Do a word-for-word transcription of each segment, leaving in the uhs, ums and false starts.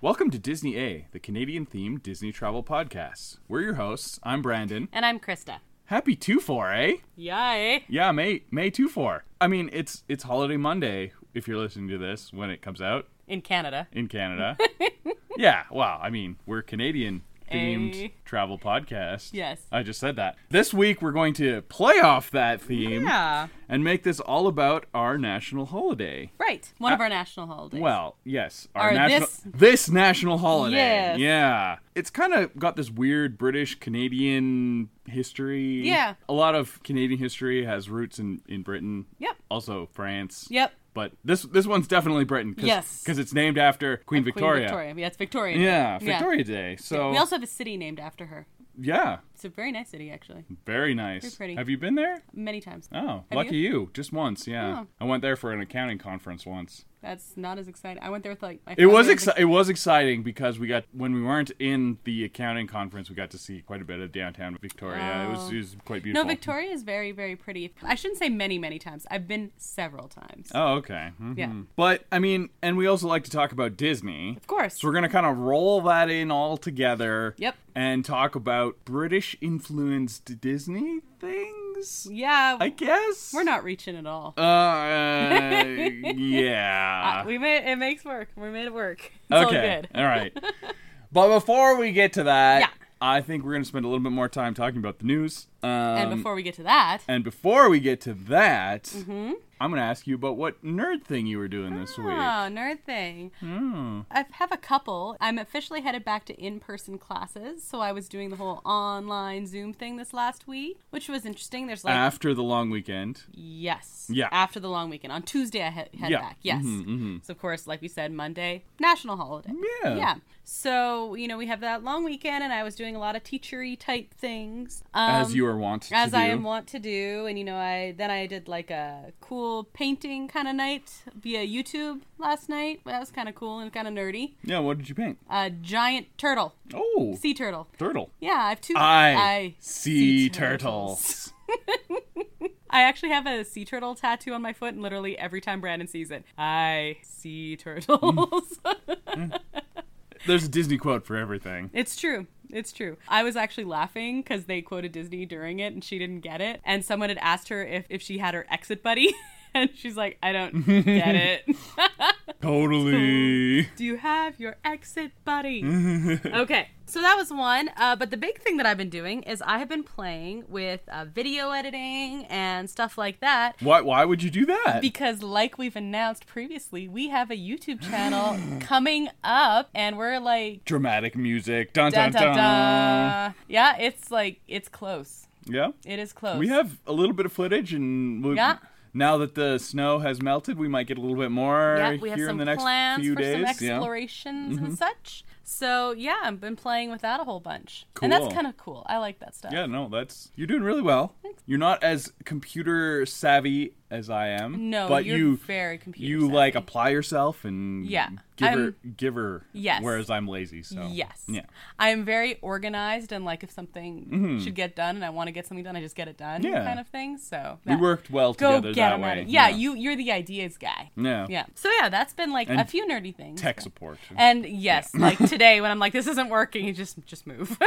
Welcome to Disney A, the Canadian-themed Disney travel podcast. We're your hosts. I'm Brandon. And I'm Krista. Happy two four, eh? Yeah, eh? Yeah, May May two four. I mean, it's it's Holiday Monday if you're listening to this when it comes out. In Canada. In Canada. Yeah, well, I mean, we're Canadian themed A. travel podcast. Yes. I just said that. This week we're going to play off that theme Yeah. and make this all about our national holiday. Right. One of Uh, our national holidays. Well, yes. Our Or national this- this national holiday. Yes. Yeah. It's kind of got this weird British Canadian history. Yeah. A lot of Canadian history has roots in, in Britain. Yep. Also France. Yep. But this this one's definitely Britain. Cause, Yes. Because it's named after Queen Victoria. Queen Victoria. Yeah, it's Victoria. Yeah, Victoria Day. So We also have a city named after her. yeah, It's a very nice city, actually. very nice. Very pretty. Have you been there? Many times. Oh, Have lucky you? Just once, yeah. Oh. I went there for an accounting conference once. That's not as exciting. I went there with, like, my It was father and exci- it was exciting because we got when we weren't in the accounting conference, we got to see quite a bit of downtown Victoria. It was Oh. it was quite the- beautiful. No, Victoria is very, very pretty. I shouldn't say many, many times. I've been several times. Oh, okay. Mhm. Yeah. But I mean, and we also like to talk about Disney. Of course. So we're gonna kind of roll that in all together. Yep. And talk about British influenced Disney things. Yeah. I guess We're not reaching at all. Uh, yeah. Uh, we made it makes work. We made it work. It's all Okay. good. All right. But before we get to that, Yeah. I think we're going to spend a little bit more time talking about the news. Um, And before we get to that, and before we get to that, Mhm. I'm going to ask you about what nerd thing you were doing this week. oh, nerd thing. Hmm. I have a couple. I'm officially headed back to in-person classes, so I was doing the whole online Zoom thing this last week, which was interesting. There's like After the long weekend. yes, Yeah. after the long weekend on Tuesday I he- head Yeah. back. Yes, Mhm, mhm. so of course, like we said, Monday national holiday. Yeah. yeah. So you know we have that long weekend, and I was doing a lot of teachery type things. Um, As you are wont to as do. I am wont to do, and you know, I then I did like a cool painting kind of night via YouTube last night. That was kind of cool and kind of nerdy. Yeah, what did you paint? A giant turtle, Oh, sea turtle. turtle. Yeah, I have two. I, see sea turtles. I actually have a sea turtle tattoo on my foot, and literally every time Brandon sees it, I see turtles. There's a Disney quote for everything. It's true. It's true. I was actually laughing because they quoted Disney during it and she didn't get it. And someone had asked her if, if she had her exit buddy. And she's like, I don't get it. Totally. Do you have your exit buddy? Okay. So that was one. Uh, but the big thing that I've been doing is I have been playing with uh, video editing and stuff like that. Why, why would you do that? Because like we've announced previously, we have a YouTube channel coming up and we're like... Dramatic music. Dun, Dun, dun, dun, dun. dun. Yeah, it's like, it's close. Yeah. It is close. We have a little bit of footage, and we, Yeah. now that the snow has melted, we might get a little bit more Yeah, we have here some in the next plans few for days. some Yeah. explorations Mhm. and such. So yeah, I've been playing with that a whole bunch, and that's Cool. kind of cool. I like that stuff. Yeah, no, that's you're doing really well. You're not as computer savvy as I am. No, but you're you very computer you savvy. like apply yourself and Yeah, give her I'm- give her. Yes. Whereas I'm lazy, so Yes. yeah. I am very organized, and like if something Mhm. should get done, and I want to get something done, I just get it done. Yeah. Kind of thing. So We that- worked well Go together get that 'em way. at it. Yeah, you you're the ideas guy. Yeah. Yeah. So yeah, that's been like And a few nerdy things. Tech support. And yes, like today when I'm like, this isn't working, you just just move.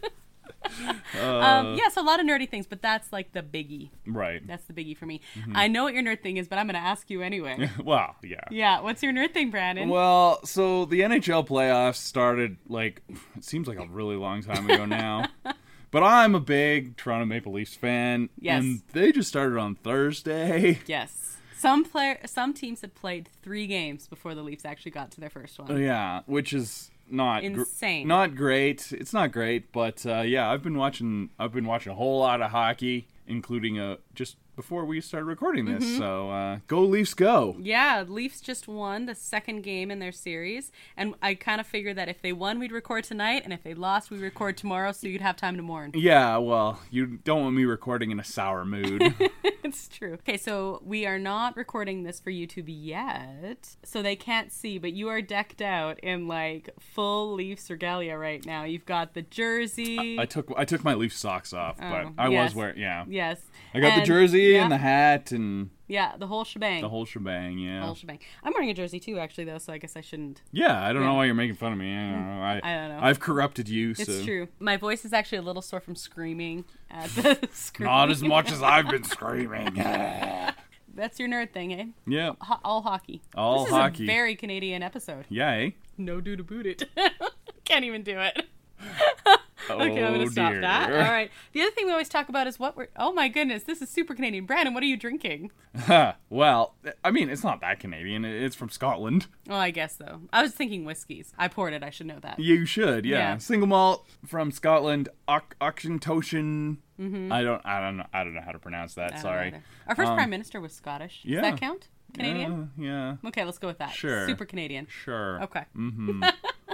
Uh, um, yeah, so a lot of nerdy things, but that's like the biggie. Right. That's the biggie for me. Mm-hmm. I know what your nerd thing is, but I'm going to ask you anyway. Well, yeah. Yeah, what's your nerd thing, Brandon? Well, so the N H L playoffs started, like, it seems like a really long time ago now. But I'm a big Toronto Maple Leafs fan. Yes. And they just started on Thursday. Yes. Some player, some teams had played three games before the Leafs actually got to their first one. Yeah, which is not gr- Insane. not great. It's not great, but uh, yeah, I've been watching. I've been watching a whole lot of hockey, including a just before we started recording this. Mm-hmm. So uh, go Leafs, go! Yeah, Leafs just won the second game in their series, and I kind of figured that if they won, we'd record tonight, and if they lost, we'd record tomorrow, so you'd have time to mourn. Yeah, well, you don't want me recording in a sour mood. It's true. Okay, so we are not recording this for YouTube yet, so they can't see, but you are decked out in like full Leafs regalia right now. You've got the jersey. I took I took my Leaf socks off, but Oh, I yes. was wearing yeah. Yes. I got the And jersey Yeah. and the hat and Yeah, the whole shebang. the whole shebang. Yeah. The whole shebang. I'm wearing a jersey too, actually, though, so I guess I shouldn't. Yeah, I don't Yeah. know why you're making fun of me. I don't know. I, I don't know. I've corrupted you. It's so. true. My voice is actually a little sore from screaming at the screen. Not as much as I've been screaming. That's your nerd thing, eh? Yeah. Ho- all hockey. All this hockey. is a very Canadian episode. Yeah, eh? No do to boot it. Can't even do it. Oh, Okay, I'm gonna stop dear. that. All right. The other thing we always talk about is what we're. Oh my goodness, this is super Canadian. Brandon, what are you drinking? Well, I mean, it's not that Canadian. It's from Scotland. Oh, I guess so. I was thinking whiskeys. I poured it. I should know that. You should, yeah. Yeah. Single malt from Scotland, Oc- Auchentoshan. Mm-hmm. I don't, I don't know, I don't know how to pronounce that. I don't Sorry. either. Our first Um, prime minister was Scottish. yeah. Does that count? Canadian? Yeah. yeah. Okay, let's go with that. Sure. Super Canadian. Sure. Okay. Mm-hmm.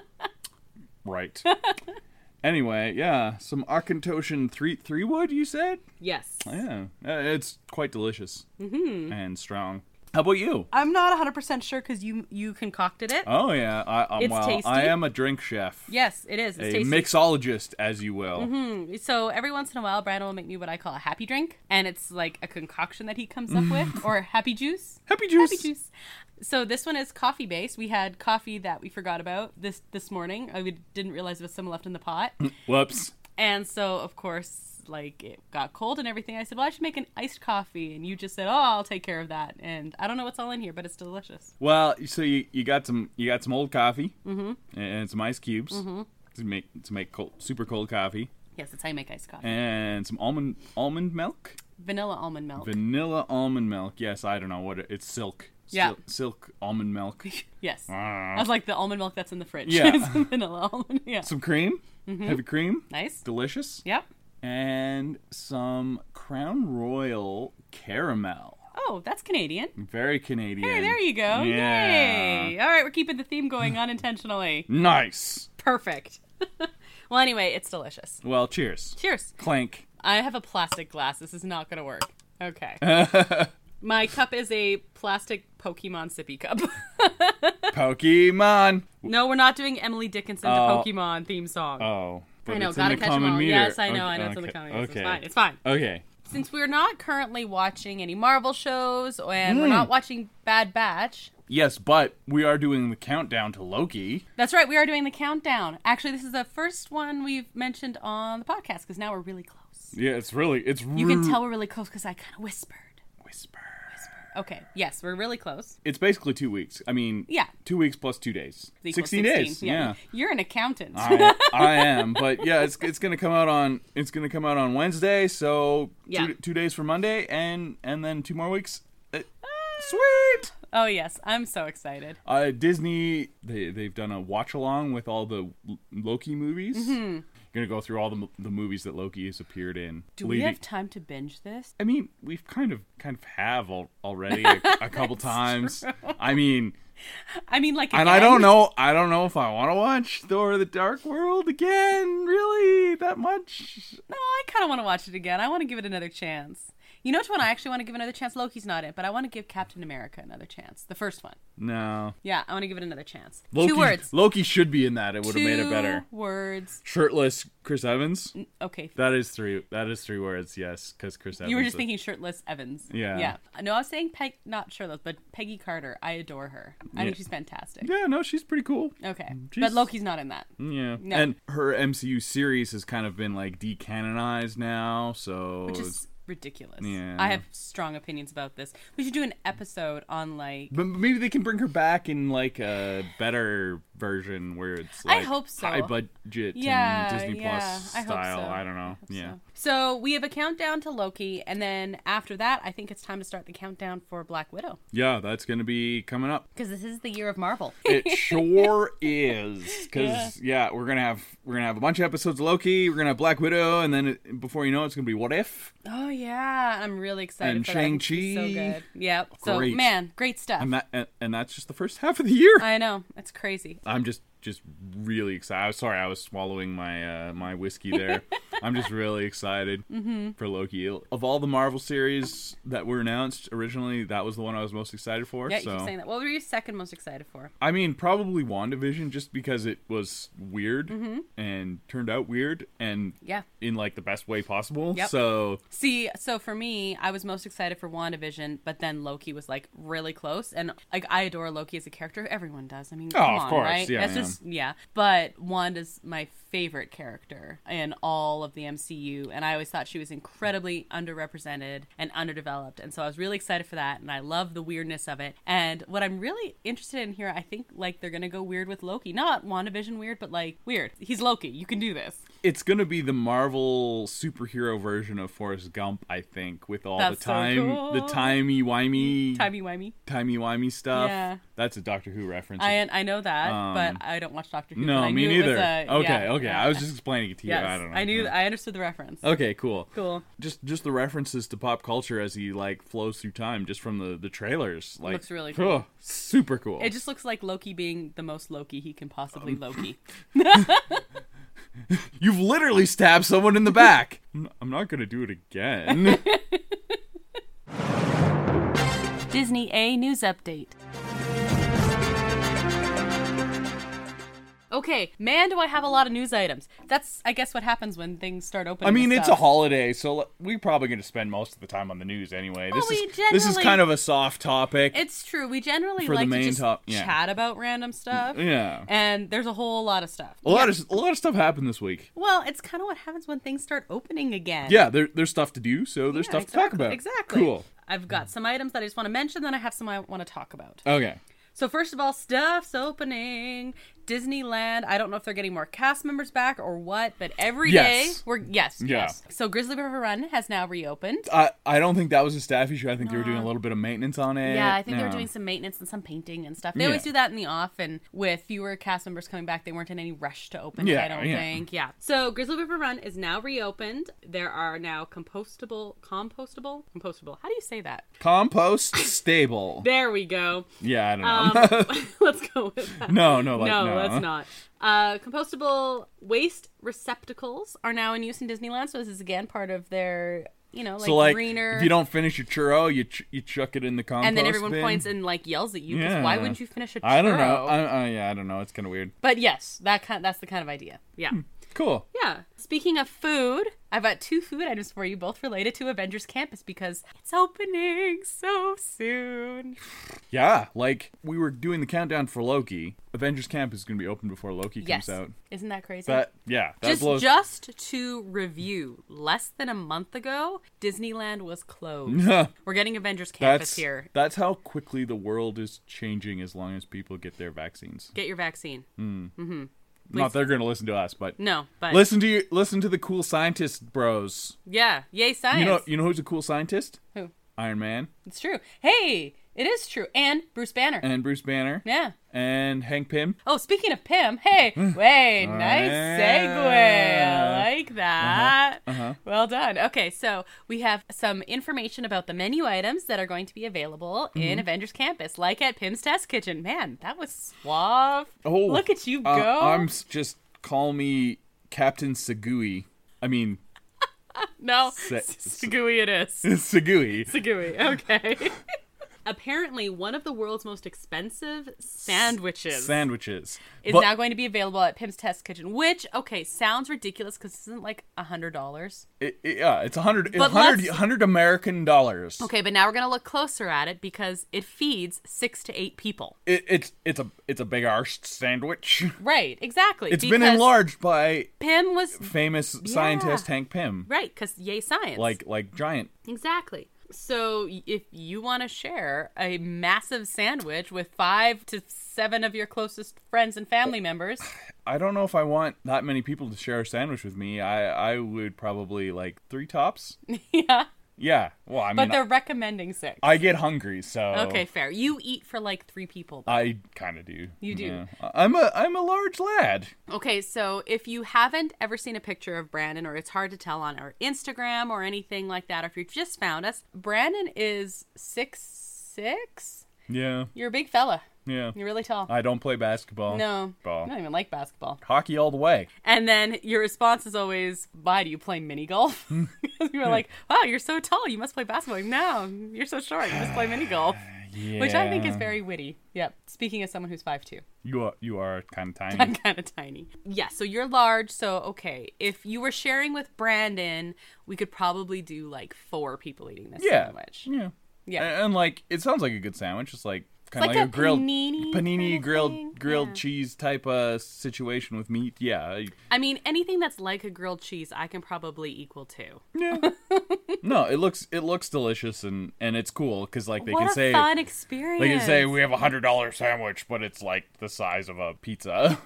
Right. Anyway, yeah, some Auchentoshan three three wood. You said? Yes. Yeah, Uh, it's quite delicious Mm-hmm. and strong. How about you? I'm not one hundred percent sure because you you concocted it. Oh yeah, I, um, It's well, tasty. I am a drink chef. Yes, it is. It's A tasty. mixologist, as you will. Hmm. So every once in a while, Brandon will make me what I call a happy drink, and it's like a concoction that he comes up with, or happy juice. Happy juice. Happy juice. So this one is coffee based. We had coffee that we forgot about this this morning. I we didn't realize there was some left in the pot, Whoops. and so of course, like it got cold and everything. I said, "Well, I should make an iced coffee," and you just said, "Oh, I'll take care of that." And I don't know what's all in here, but it's delicious. Well, so you, you got some you got some old coffee Mm-hmm. and some ice cubes Mm-hmm. to make to make cold, super cold coffee, Yes, that's how you make iced coffee. and some almond almond milk, Vanilla almond milk. vanilla almond milk. Yes, I don't know what it, it's silk. Yeah. Sil- silk almond milk. Yes. Ah. I was like the almond milk that's in the fridge. Yeah. It's vanilla almond. Yeah. Some cream, Mm-hmm. heavy cream, Nice. delicious, Yep. and some Crown Royal caramel. Oh, that's Canadian. Very Canadian. Hey, there you go. Yeah. Yay. All right, we're keeping the theme going unintentionally. Nice. Perfect. Well, anyway, it's delicious. Well, cheers. Cheers. Clank. I have a plastic glass. This is not going to work. Okay. My cup is a plastic Pokemon sippy cup. Pokemon. No, we're not doing Emily Dickinson, the Oh. Pokemon theme song. Oh, but I know, it's gotta in the catch 'em common all. meter. Yes, I know, Okay, I know, it's in the okay, common meter. Okay. It's fine, it's fine. Okay. Since we're not currently watching any Marvel shows and we're Mm. not watching Bad Batch, Yes, but we are doing the countdown to Loki. that's right, we are doing the countdown. Actually, this is the first one we've mentioned on the podcast because now we're really close. Yeah, it's really it's. You can tell we're really close because I kind of whispered. Whisper. Okay, yes, we're really close. It's basically two weeks. I mean, Yeah. two weeks plus two days. Equals Sixteen days. Yeah. Yeah. You're an accountant. I, I am, but yeah, it's it's gonna come out on it's gonna come out on Wednesday, so Yeah. two, two days for Monday, and and then two more weeks. Uh, sweet. Oh, yes, I'm so excited. Uh, Disney they they've done a watch along with all the L- Loki movies. Mm-hmm. Gonna go through all the m- the movies that Loki has appeared in. Do we leading- have time to binge this? I mean, we've kind of kind of have al- already a, a couple times. I mean. I mean, like, And I again? don't know. I don't know if I want to watch Thor: The Dark World again. Really, that much? No, I kind of want to watch it again. I want to give it another chance. You know which one I actually want to give another chance? Loki's not it, but I want to give Captain America another chance. The first one. No. Yeah, I want to give it another chance. Loki, Two words. Loki should be in that. It would have made it better. Two words. Shirtless Chris Evans. Okay. That is three. That is three words. Yes, because Chris Evans. You were just is- thinking shirtless Evans. Yeah. Yeah. No, I was saying Peg, not shirtless, but Peggy Carter. I adore her. I Yeah. think she's fantastic. Yeah, no, she's pretty cool. Okay. She's- But Loki's not in that. Yeah, No. and her M C U series has kind of been like decanonized now, so Which is ridiculous. Yeah. I have strong opinions about this. We should do an episode on, like, But maybe they can bring her back in like a better version where it's like I hope so. high budget Yeah, and Disney yeah, Plus I hope style. so. I don't know. hope Yeah. So. So we have a countdown to Loki, and then after that, I think it's time to start the countdown for Black Widow. Yeah, that's going to be coming up. Because this is the year of Marvel. It sure is. Because yeah. we're gonna have we're gonna have a bunch of episodes of Loki. We're gonna have Black Widow, and then it, before you know it, it's gonna be What If Oh, yeah. I'm really excited and for that. It's Shang-Chi. so good. Yep. So, Great. man, great stuff. and that and, and that's just the first half of the year. I know. It's crazy. I'm just just really excited. I was sorry, I was swallowing my uh, my whiskey there. I'm just really excited mm-hmm. for Loki. Of all the Marvel series that were announced originally, that was the one I was most excited for. Yeah, so. you keep saying that. What were you second most excited for? I mean, probably WandaVision, just because it was weird mm-hmm. and turned out weird and yeah. in like the best way possible. Yep. So see, so for me, I was most excited for WandaVision, but then Loki was like really close, and like I adore Loki as a character. Everyone does. I mean, oh, come of on, course, right? yeah, That's yeah. just yeah. But Wanda's my favorite character in all of the M C U, and I always thought she was incredibly underrepresented and underdeveloped, and so I was really excited for that, and I love the weirdness of it. And what I'm really interested in here, I think like they're gonna go weird with Loki, not WandaVision weird, but like weird. He's Loki. You can do this. It's gonna be the Marvel superhero version of Forrest Gump, I think, with all That's the so time, cool. the timey-wimey, Timey-wimey. timey-wimey stuff. Yeah. That's a Doctor Who reference. I I know that, Um, but I don't watch Doctor Who. no, but I me knew it was neither. a- okay, yeah, okay. yeah. I was just explaining it to you. Yes, I don't know. I knew. Yeah. I understood the reference. Okay, cool. Cool. Just just the references to pop culture as he like flows through time, just from the the trailers. Like, Looks really cool. oh, super cool. It just looks like Loki being the most Loki he can possibly Um, Loki. You've literally stabbed someone in the back. I'm I'm not gonna do it again. Disney A News Update. Okay, man, do I have a lot of news items. That's, I guess, what happens when things start opening. I mean, and it's a stuff. holiday, so we're probably going to spend most of the time on the news anyway. Well, this we is this is generally- kind of a soft topic. It's true. We generally For the like main to just top- yeah. chat about random stuff. yeah, And there's a whole lot of stuff. a lot of a lot of stuff happened this week. Well, it's kind of what happens when things start opening again. Yeah, there, there's stuff to do, so there's Yeah, stuff exactly, to talk about. Exactly. Cool. I've got some items that I just want to mention, then I have some I want to talk about. Okay. So first of all, stuff's opening. Disneyland. I don't know if they're getting more cast members back or what, but every day Yes. we're yes, Yeah. yes. So Grizzly River Run has now reopened. I I don't think that was a staff issue. I think they were doing a little bit of maintenance on it. Yeah, I think they were No. doing some maintenance and some painting and stuff. They always Yeah. do that in the off, and with fewer cast members coming back, they weren't in any rush to open it, Yeah, I don't yeah. think. Yeah. So Grizzly River Run is now reopened. There are now compostable, compostable, compostable. How do you say that? Compost stable. There we go. Yeah, I don't know. Um, let's go with that. no, no, like no, no. let's not. Uh, compostable waste receptacles are now in use in Disneyland, so this is again part of their, you know, like, so like, greener. if you don't finish your churro, you ch- you chuck it in the compost and then everyone bin. points and like yells at you because Yeah. why wouldn't you finish a churro? I don't know. I, I, yeah, I don't know. It's kind of weird. But yes, that kind that's the kind of idea. Yeah. Cool. Yeah. Speaking of food, I've got two food items for you, both related to Avengers Campus because it's opening so soon. Yeah, like we were doing the countdown for Loki. Avengers Camp is going to be open before Loki Yes. comes out. Isn't that crazy? That yeah, that just, blows. just to review, less than a month ago, Disneyland was closed. We're getting Avengers Campus that's here. that's how quickly the world is changing. As long as people get their vaccines. Get your vaccine. Not they're going to listen to us, but No, but listen to you. Listen to the cool scientist bros. yeah, yay science. You know, you know who's a cool scientist? Who? Iron Man It's true. Hey, it is true. And Bruce Banner. and Bruce Banner yeah. and Hank Pym. Oh, speaking of Pym, hey, wait, nice segue. I like that. Uh-huh. Well done. Okay, so we have some information about the menu items that are going to be available Mm-hmm. in Avengers Campus, like at Pym's Test Kitchen. Man, that was suave. Oh, Look at you go. Uh, I'm s- just call me Captain Segui. I mean, no, Se- Segui it is. Segui. Segui, okay. Apparently, one of the world's most expensive sandwiches Sandwiches. is But- now going to be available at Pym's Test Kitchen, which, okay, sounds ridiculous because this isn't like a hundred dollars. It, it- yeah, it's a hundred, it's But hundred, let's- hundred American dollars. Okay, but now we're gonna look closer at it because it feeds six to eight people. It, it's it's a it's a big arsed sandwich. Right, exactly. It's been because enlarged by Pym was famous scientist Hank Pym. right because yay science. Like like giant. exactly. So y- if you want to share a massive sandwich with five to seven of your closest friends and family members, I don't know if I want that many people to share a sandwich with me. I I would probably like three tops. yeah. Yeah. Well, I mean, But they're recommending six. I get hungry, so Okay, fair. You eat for like three people. though. I kind of do. You do. Yeah. I'm a I'm a large lad. Okay, so if you haven't ever seen a picture of Brandon, or it's hard to tell on our Instagram or anything like that, or if you've just found us, Brandon is six six. Yeah. You're a big fella. Yeah. You're really tall. I don't play basketball. No. Ball. I don't even like basketball. Hockey all the way. And then your response is always, why do you play mini golf? You're like, wow, you're so tall. You must play basketball. Like, no, you're so short. You must play mini golf. Yeah. Which I think is very witty. Yep. Speaking as someone who's five two. You are, you are kind of tiny. I'm kind of tiny. Yeah, so you're large, so okay. If you were sharing with Brandon, we could probably do like four people eating this Yeah. sandwich. Yeah. Yeah. And, and, like, it sounds like a good sandwich. It's like kind of like like, a a grilled panini panini kind of grilled thing. grilled Yeah. cheese type of situation with meat. Yeah. I- I mean, anything that's like a grilled cheese, I can probably equal to. Yeah. No, it looks it looks delicious and and it's cool because like they what can a say fun experience. they can say we have a hundred dollar sandwich, but it's like the size of a pizza.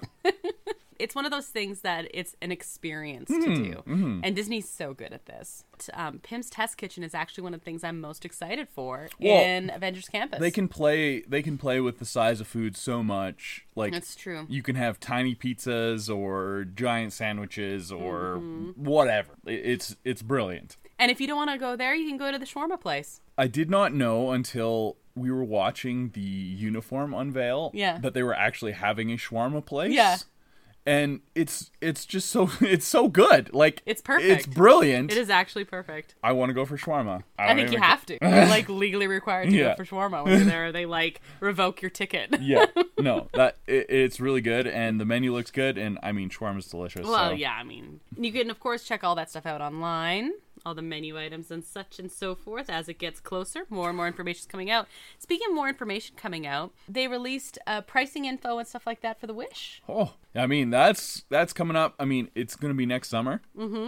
It's one of those things that it's an experience to Mm-hmm, do. And Disney's so good at this. Um, Pym's Test Kitchen is actually one of the things I'm most excited for Well, in Avengers Campus. They can play they can play with the size of food so much. Like That's true. you can have tiny pizzas or giant sandwiches or Mm-hmm. whatever. It- It's it's brilliant. And if you don't want to go there, you can go to the shawarma place. I did not know until we were watching the uniform unveil Yeah. that they were actually having a shawarma place. Yeah. And it's it's just so it's so good. Like It's perfect. It's brilliant. It is actually perfect. I want to go for shawarma. I, don't think you even- have to. You're like legally required to Yeah. go for shawarma when you're there. They like revoke your ticket. Yeah, no, that it, it's really good, and the menu looks good, and I mean shawarma's delicious. Well, so. yeah, I mean, you can, of course, check all that stuff out online, all the menu items and such and so forth as it gets closer. More and more information is coming out. Speaking of more information coming out, they released uh, pricing info and stuff like that for the Wish. Oh, I mean that's that's coming up. I mean it's going to be next summer. Mm-hmm.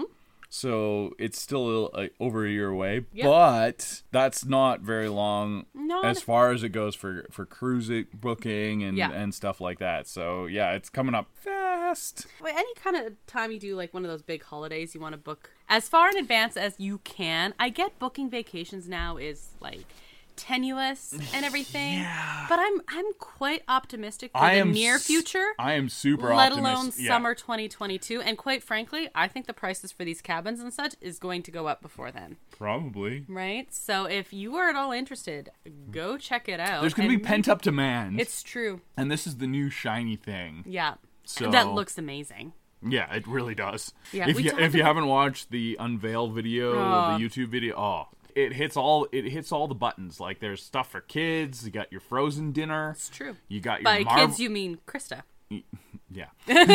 So it's still uh, over a year away, Yep. but that's not very long Not- as far as it goes for for cruise booking and Yeah. and stuff like that. So yeah, it's coming up fast. Wait, any kind of time you do like one of those big holidays, you want to book as far in advance as you can. I get booking vacations now is like tenuous and everything, Yeah. but I'm I'm quite optimistic for I the am near s- future. I am super Let optimistic. alone Yeah. summer twenty twenty-two, and quite frankly, I think the prices for these cabins and such is going to go up before then, Probably. right? So if you are at all interested, go check it out. There's going to And be pent up demand. It's true, and this is the new shiny thing. yeah. So That looks amazing. Yeah, it really does. Yeah, if we you talked if you about- haven't watched the unveil video, Oh. the YouTube video, oh, it hits all it hits all the buttons. Like there's stuff for kids. You got your Frozen dinner. It's true. You got your By Marvel. kids, you mean Krista. Yeah.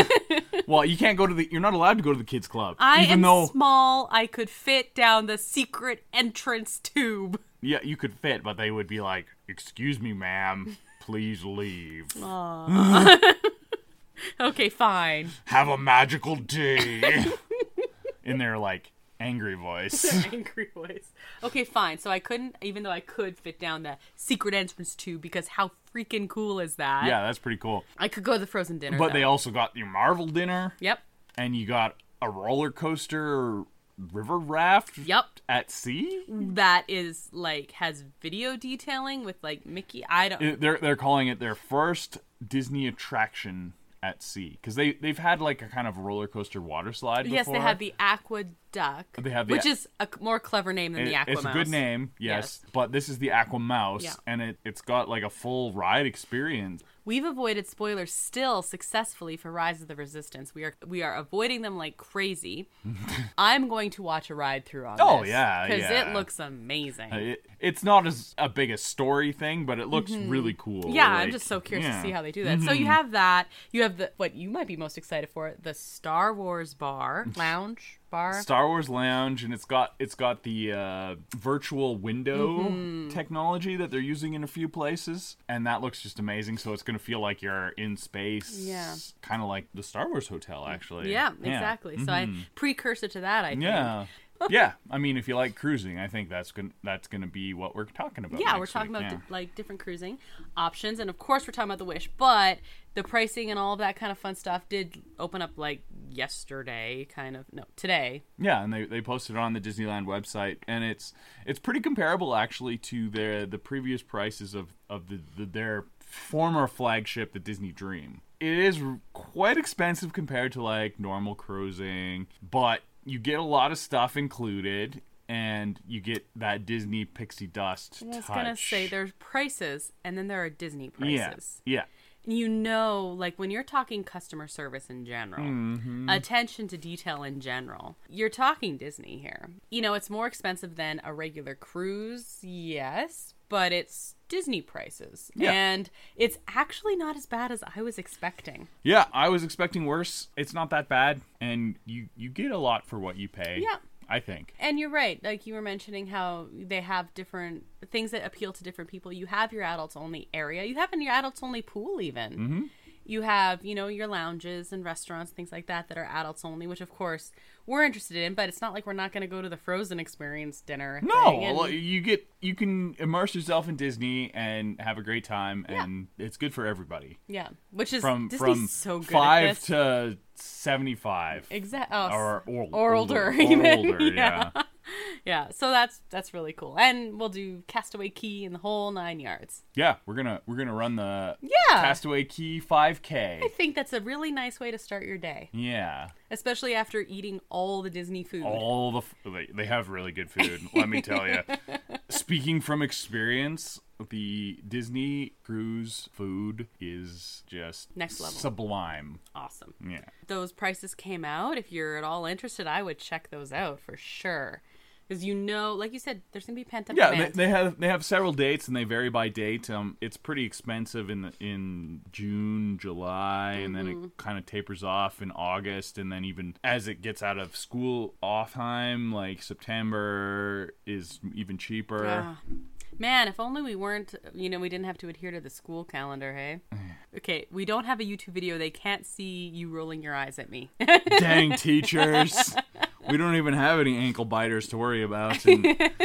Well, you can't go to the. You're not allowed to go to the kids club. I even am though small. I could fit down the secret entrance tube. yeah, you could fit, but they would be like, "Excuse me, ma'am, please leave. Okay, fine. Have a magical day." In their like angry voice. Angry voice. Okay, fine. So I couldn't, even though I could fit down the secret entrance tube, because how freaking cool is that? Yeah, that's pretty cool. I could go to the Frozen dinner. But though. they also got your Marvel dinner. Yep. And you got a roller coaster river raft Yep. at sea. That is like has video detailing with like Mickey. I don't. It- they're they're calling it their first Disney attraction at sea because they they've had like a kind of roller coaster water slide before. Yes, they have the Aqua Duck, They have the- which is a c- more clever name than It- the Aqua it's Mouse. a good name, yes, Yes. but this is the Aqua Mouse, Yeah. and it it's got like a full ride experience. We've avoided spoilers still successfully for Rise of the Resistance. We are we are avoiding them like crazy. I'm going to watch a ride through on Oh, this. yeah, because yeah. it looks amazing. Uh, It, it's not as a big a story thing, but it looks really cool. Mm-hmm. yeah, I'm like, just so curious yeah. Mm-hmm. to see how they do that. So you have that. You have the what you might be most excited for, the Star Wars bar lounge bar. Star Wars Lounge, and it's got it's got the uh, virtual window Mm-hmm. technology that they're using in a few places, and that looks just amazing. So it's going to feel like you're in space, Yeah. kind of like the Star Wars hotel, actually. Yeah, exactly. So I precursor to that. I think. Mm-hmm. Yeah. Yeah, I mean, if you like cruising, I think that's going that's going to be what we're talking about. Yeah, next we're talking week. about yeah. di- like different cruising options, and of course we're talking about the Wish. But the pricing and all of that kind of fun stuff did open up like yesterday, kind of no today. Yeah, and they, they posted it on the Disneyland website, and it's it's pretty comparable actually to their the previous prices of of the, the their former flagship, the Disney Dream. It is quite expensive compared to like normal cruising, but you get a lot of stuff included, and you get that Disney pixie dust I was touch. gonna say there's prices, and then there are Disney prices. Yeah, yeah. You know, like when you're talking customer service in general, Mm-hmm. attention to detail in general, you're talking Disney here. You know, it's more expensive than a regular cruise, yes, but it's Disney prices. Yeah. And it's actually not as bad as I was expecting. Yeah, I was expecting worse. It's not that bad, and you, you get a lot for what you pay. Yeah. I think. And you're right. Like you were mentioning how they have different things that appeal to different people. You have your adults only area. You have in your adults only pool even. Mm-hmm. You have, you know, your lounges and restaurants, things like that that are adults only, which of course we're interested in, but it's not like we're not going to go to the Frozen experience dinner. No, thing. And, well, you get you can immerse yourself in Disney and have a great time, and yeah. it's good for everybody. Yeah, which is from Disney's from so good five at this. to seventy-five. Exactly. Oh, or, or, or older, older, even. Or older, yeah. yeah. Yeah, so that's that's really cool, and we'll do Castaway Key and the whole nine yards. Yeah, we're gonna we're gonna run the yeah. Castaway Key five K. I think that's a really nice way to start your day. Yeah, especially after eating all the Disney food. All the f- they, they have really good food. Let me tell you. Speaking from experience, the Disney cruise food is just next level, sublime. Awesome. Yeah, those prices came out. If you're at all interested, I would check those out for sure. Because you know, like you said, there's gonna be pent up yeah, demand. They, they have they have several dates and they vary by date. Um, it's pretty expensive in the, in June, July, mm-hmm. and then it kind of tapers off in August, and then even as it gets out of school off time, like September is even cheaper. Uh, man, if only we weren't, you know, we didn't have to adhere to the school calendar, hey? Okay, we don't have a YouTube video. They can't see you rolling your eyes at me. Dang teachers. We don't even have any ankle biters to worry about, and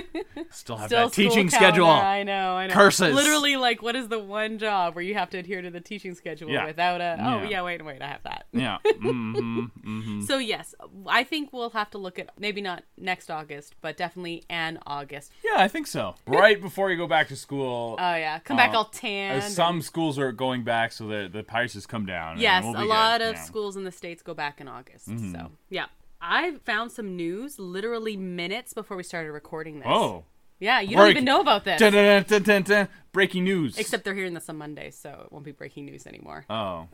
still have still that teaching calendar. schedule. I know, I know. Curses. Literally, like, what is the one job where you have to adhere to the teaching schedule yeah. without a, oh, yeah. yeah, wait, wait, I have that. Yeah. Mm-hmm. Mm-hmm. So, yes, I think we'll have to look at, maybe not next August, but definitely an August. Yeah, I think so. Right before you go back to school. Oh, yeah. Come back uh, all tan. Some and... schools are going back, so the, the prices come down. Yes, we'll a lot good. of yeah. schools in the States go back in August. Mm-hmm. So, yeah. I found some news literally minutes before we started recording this. Oh. Yeah, you Break. don't even know about this. Dun, dun, dun, dun, dun. Breaking news. Except they're hearing this on Monday, so it won't be breaking news anymore. Oh.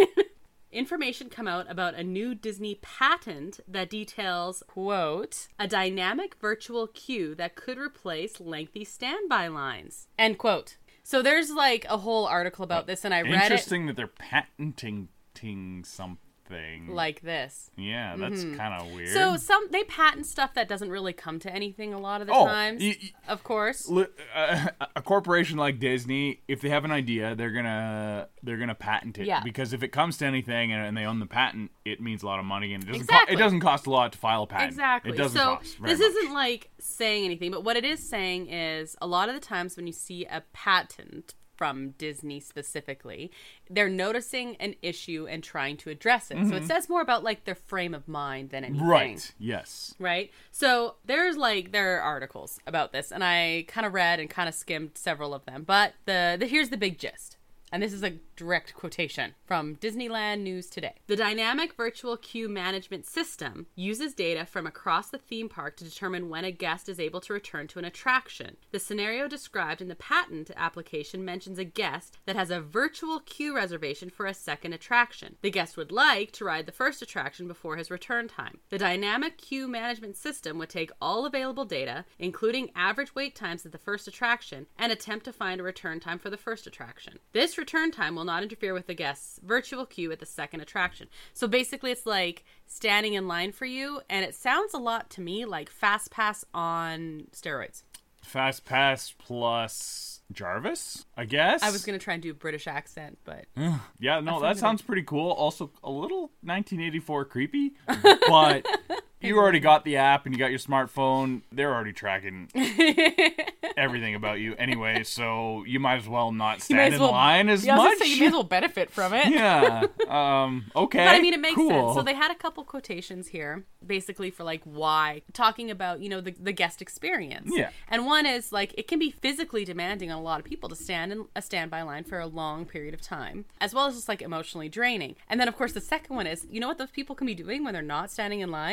Information come out about a new Disney patent that details, quote, a dynamic virtual queue that could replace lengthy standby lines, end quote. So there's like a whole article about this, and I read it. Interesting that they're patenting something. Like this. Yeah, that's mm-hmm. kind of weird. So some they patent stuff that doesn't really come to anything a lot of the oh, times. Y- y- of course. Li- uh, a corporation like Disney, if they have an idea, they're gonna they're gonna patent it. Yeah. Because if it comes to anything and, and they own the patent, it means a lot of money, and it doesn't exactly. co- it doesn't cost a lot to file a patent. Exactly. It doesn't so cost very this much. isn't like saying anything, but what it is saying is a lot of the times when you see a patent from Disney specifically, they're noticing an issue and trying to address it. Mm-hmm. So it says more about like their frame of mind than anything. Right. Yes. Right. So there's like there are articles about this, and I kind of read and kind of skimmed several of them. But the, the here's the big gist. And this is a direct quotation from Disneyland News Today. The dynamic virtual queue management system uses data from across the theme park to determine when a guest is able to return to an attraction. The scenario described in the patent application mentions a guest that has a virtual queue reservation for a second attraction. The guest would like to ride the first attraction before his return time. The dynamic queue management system would take all available data, including average wait times at the first attraction, and attempt to find a return time for the first attraction. This return time will not interfere with the guest's virtual queue at the second attraction. So basically it's like standing in line for you, and it sounds a lot to me like Fast Pass on steroids. Fast Pass plus Jarvis, I guess? I was going to try and do a British accent, but... yeah, no, that sounds pretty cool. Also, a little nineteen eighty-four creepy, but... You already got the app and you got your smartphone. They're already tracking everything about you anyway, so you might as well not stand in well, line as yeah, much. I was gonna say, you may as well benefit from it. Yeah. Um, okay. But I mean, it makes cool. sense. So they had a couple quotations here, basically for like why, talking about, you know, the, the guest experience. Yeah. And one is like, it can be physically demanding on a lot of people to stand in a standby line for a long period of time, as well as just like emotionally draining. And then of course the second one is, you know what those people can be doing when they're not standing in line? Spending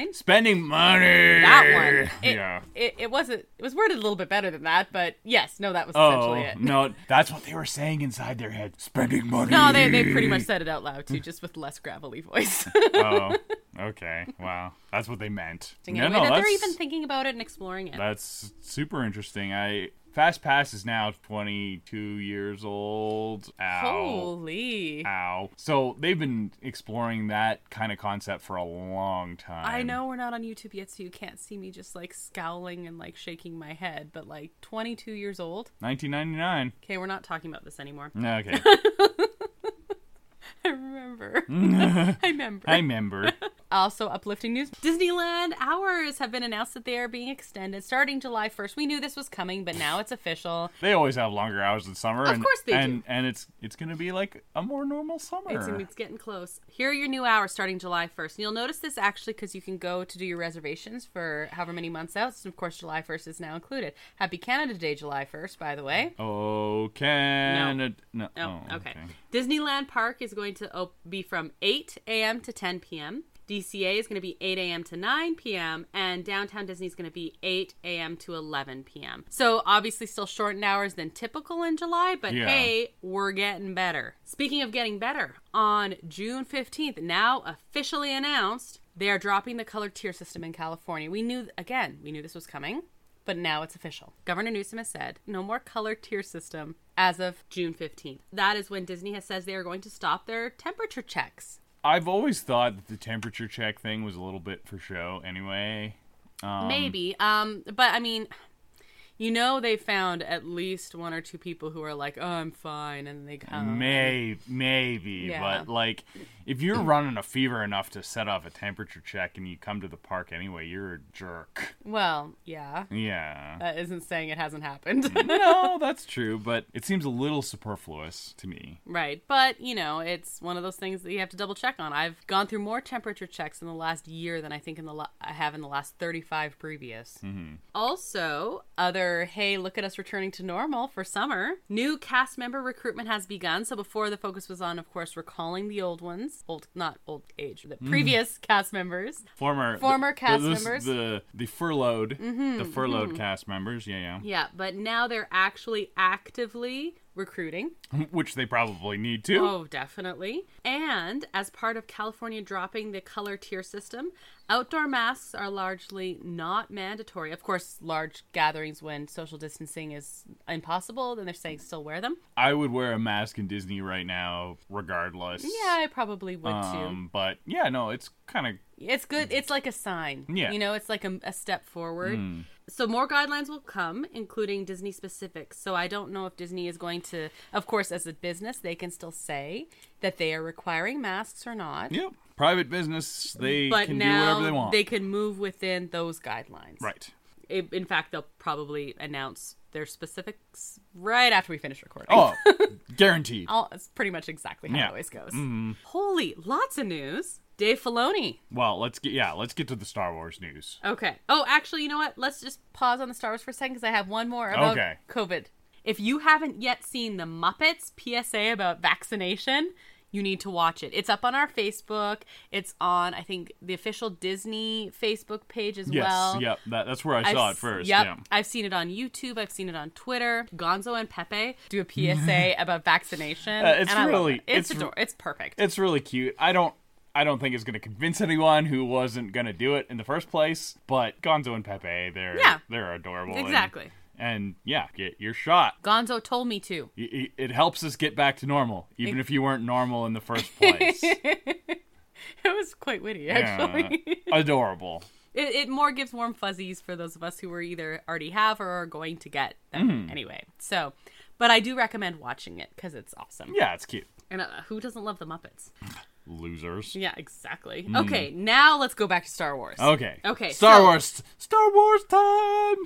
spending money. That one. It, yeah. It, it wasn't. It was worded a little bit better than that, but yes, no, that was Oh, essentially it. no, that's what they were saying inside their head. Spending money. No, they they pretty much said it out loud too, just with less gravelly voice. Oh, okay. Wow. That's what they meant. Yeah, no, they're that's, even thinking about it and exploring it. that's super interesting. I Fast Pass is now twenty-two years old. Ow. Holy. Ow. So they've been exploring that kind of concept for a long time. I know we're not on YouTube yet, so you can't see me just like scowling and like shaking my head, but like twenty-two years old. nineteen ninety-nine. Okay, we're not talking about this anymore. Okay. I remember. I remember. I remember. Also, uplifting news. Disneyland hours have been announced that they are being extended starting July first. We knew this was coming, but now it's official. They always have longer hours in summer. Of and, course they and, do. And it's it's going to be like a more normal summer. It's, it's getting close. Here are your new hours starting July first. And you'll notice this actually because you can go to do your reservations for however many months out. And of course, July first is now included. Happy Canada Day, July first, by the way. Oh, Canada. No. Oh, Oh, okay. Disneyland Park is going to op- be from eight a.m. to ten p.m. D C A is going to be eight a.m. to nine p.m. and Downtown Disney is going to be eight a.m. to eleven p.m. So obviously still shortened hours than typical in July, but Yeah. hey, we're getting better. Speaking of getting better, on June fifteenth, now officially announced, they are dropping the colored tier system in California. We knew, again, we knew this was coming, but now it's official. Governor Newsom has said no more colored tier system as of June fifteenth. That is when Disney has says they are going to stop their temperature checks. I've always thought that the temperature check thing was a little bit for show anyway. Um, Maybe. Um, but I mean, you know, they found at least one or two people who are like, oh, I'm fine. And they come. May, maybe. Yeah. But, like, if you're running a fever enough to set off a temperature check and you come to the park anyway, you're a jerk. Well, yeah. Yeah. That isn't saying it hasn't happened. No, that's true, but it seems a little superfluous to me. Right. But, you know, it's one of those things that you have to double check on. I've gone through more temperature checks in the last year than I think in the la- I have in the last thirty-five previous. Mm-hmm. Also, other, hey, look at us returning to normal for summer. New cast member recruitment has begun. So before the focus was on, of course, recalling the old ones. Old, not old age, the previous cast members. Former Former the, cast the, members. The, the furloughed, the furloughed cast members, yeah, yeah. Yeah, but now they're actually actively recruiting. Which they probably need to. Oh, definitely. And as part of California dropping the color tier system, outdoor masks are largely not mandatory. Of course, large gatherings when social distancing is impossible, then they're saying still wear them. I would wear a mask in Disney right now, regardless. Yeah, I probably would Um, but yeah, no, it's kind of too. It's good. It's like a sign. Yeah. You know, it's like a, a step forward. Mm. So more guidelines will come, including Disney specifics. So I don't know if Disney is going to, of course, as a business, they can still say that they are requiring masks or not. Yep. Private business, they But can do now whatever they want. they can move within those guidelines. Right. It, in fact, they'll probably announce their specifics right after we finish recording. Oh, guaranteed. All, it's pretty much exactly how Yeah. it always goes. Mm-hmm. Holy, lots of news. Dave Filoni. Well, let's get yeah, let's get to the Star Wars news. Okay. Oh, actually, you know what? Let's just pause on the Star Wars for a second because I have one more about Okay. COVID. If you haven't yet seen the Muppets P S A about vaccination, you need to watch it. It's up on our Facebook. It's on, I think, the official Disney Facebook page as Yes, well. yep, that, that's where I I've saw s- it first. Yep. Yeah. I've seen it on YouTube. I've seen it on Twitter. Gonzo and Pepe do a P S A about vaccination. Uh, it's and I love really- it. It's it's ador- it's perfect. It's really cute. I don't I don't think it's going to convince anyone who wasn't going to do it in the first place, but Gonzo and Pepe, they're Yeah. they're adorable. and- Exactly. And, yeah, get your shot. Gonzo told me to. Y- y- It helps us get back to normal, even if you weren't normal in the first place. It was quite witty, actually. Yeah. Adorable. It, it more gives warm fuzzies for those of us who are either already have or are going to get them Mm-hmm. anyway. So, but I do recommend watching it because it's awesome. Yeah, it's cute. And uh, who doesn't love the Muppets? Losers. Yeah, exactly. Okay, now let's go back to Star Wars. Okay. Okay, Star so- Wars. Star Wars time.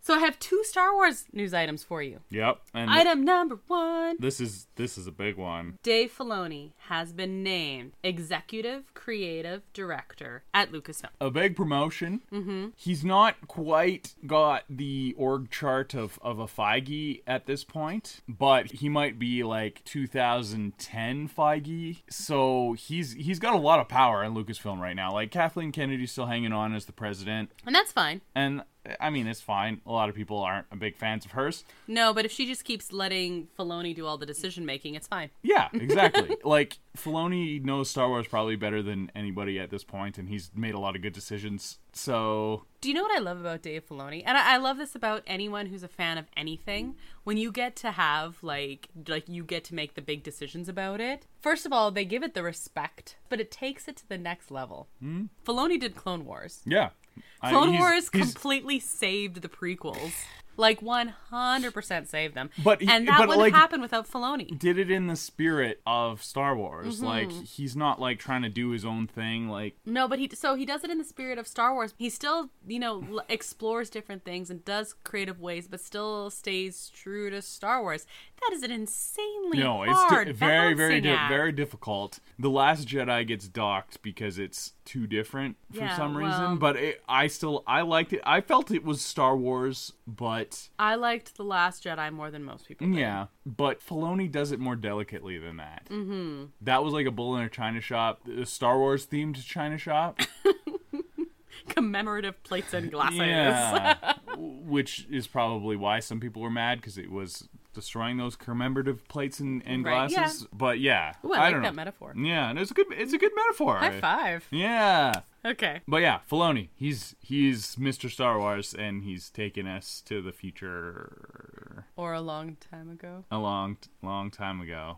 So I have two Star Wars news items for you. Yep. And Item number one. this is this is a big one. Dave Filoni has been named Executive Creative Director at Lucasfilm. A big promotion. Mm-hmm. He's not quite got the org chart of, of a Feige at this point, but he might be like two thousand ten Feige. So he's he's got a lot of power in Lucasfilm right now. Like Kathleen Kennedy's still hanging on as the president. And that's fine. And I mean, it's fine. A lot of people aren't a big fans of hers. No, but if she just keeps letting Filoni do all the decision making, it's fine. Yeah, exactly. Like, Filoni knows Star Wars probably better than anybody at this point, and he's made a lot of good decisions. So, Do you know what I love about Dave Filoni? And I, I love this about anyone who's a fan of anything. When you get to have, like, like you get to make the big decisions about it. First of all, they give it the respect, but it takes it to the next level. Mm. Filoni did Clone Wars. yeah. Clone I, he's, Wars he's, completely saved the prequels. Like, one hundred percent saved them. But he- and that but, wouldn't like, happen without Filoni. did it in the spirit of Star Wars. Mm-hmm. Like, he's not, like, trying to do his own thing. Like, No, but he so he does it in the spirit of Star Wars. He still, you know, l- explores different things and does creative ways, but still stays true to Star Wars. That is an insanely no, it's hard, di- very, very, balancing di- act. very difficult. The Last Jedi gets docked because it's too different for Yeah, some well- reason. But it, I still, I liked it. I felt it was Star Wars, but... I liked The Last Jedi more than most people did. Yeah, but Filoni does it more delicately than that. Mm-hmm. That was like a bull in a china shop, a Star Wars themed china shop. Commemorative plates and glasses. Yeah, which is probably why some people were mad, because it was destroying those commemorative plates and, and Right, glasses. yeah. But yeah, Ooh, I, I like don't that know. metaphor. Yeah, and it's a good, it's a good metaphor. High five. Yeah. Okay. But yeah, Filoni, he's he's Mister Star Wars, and he's taken us to the future Or a long time ago. a long, long time ago.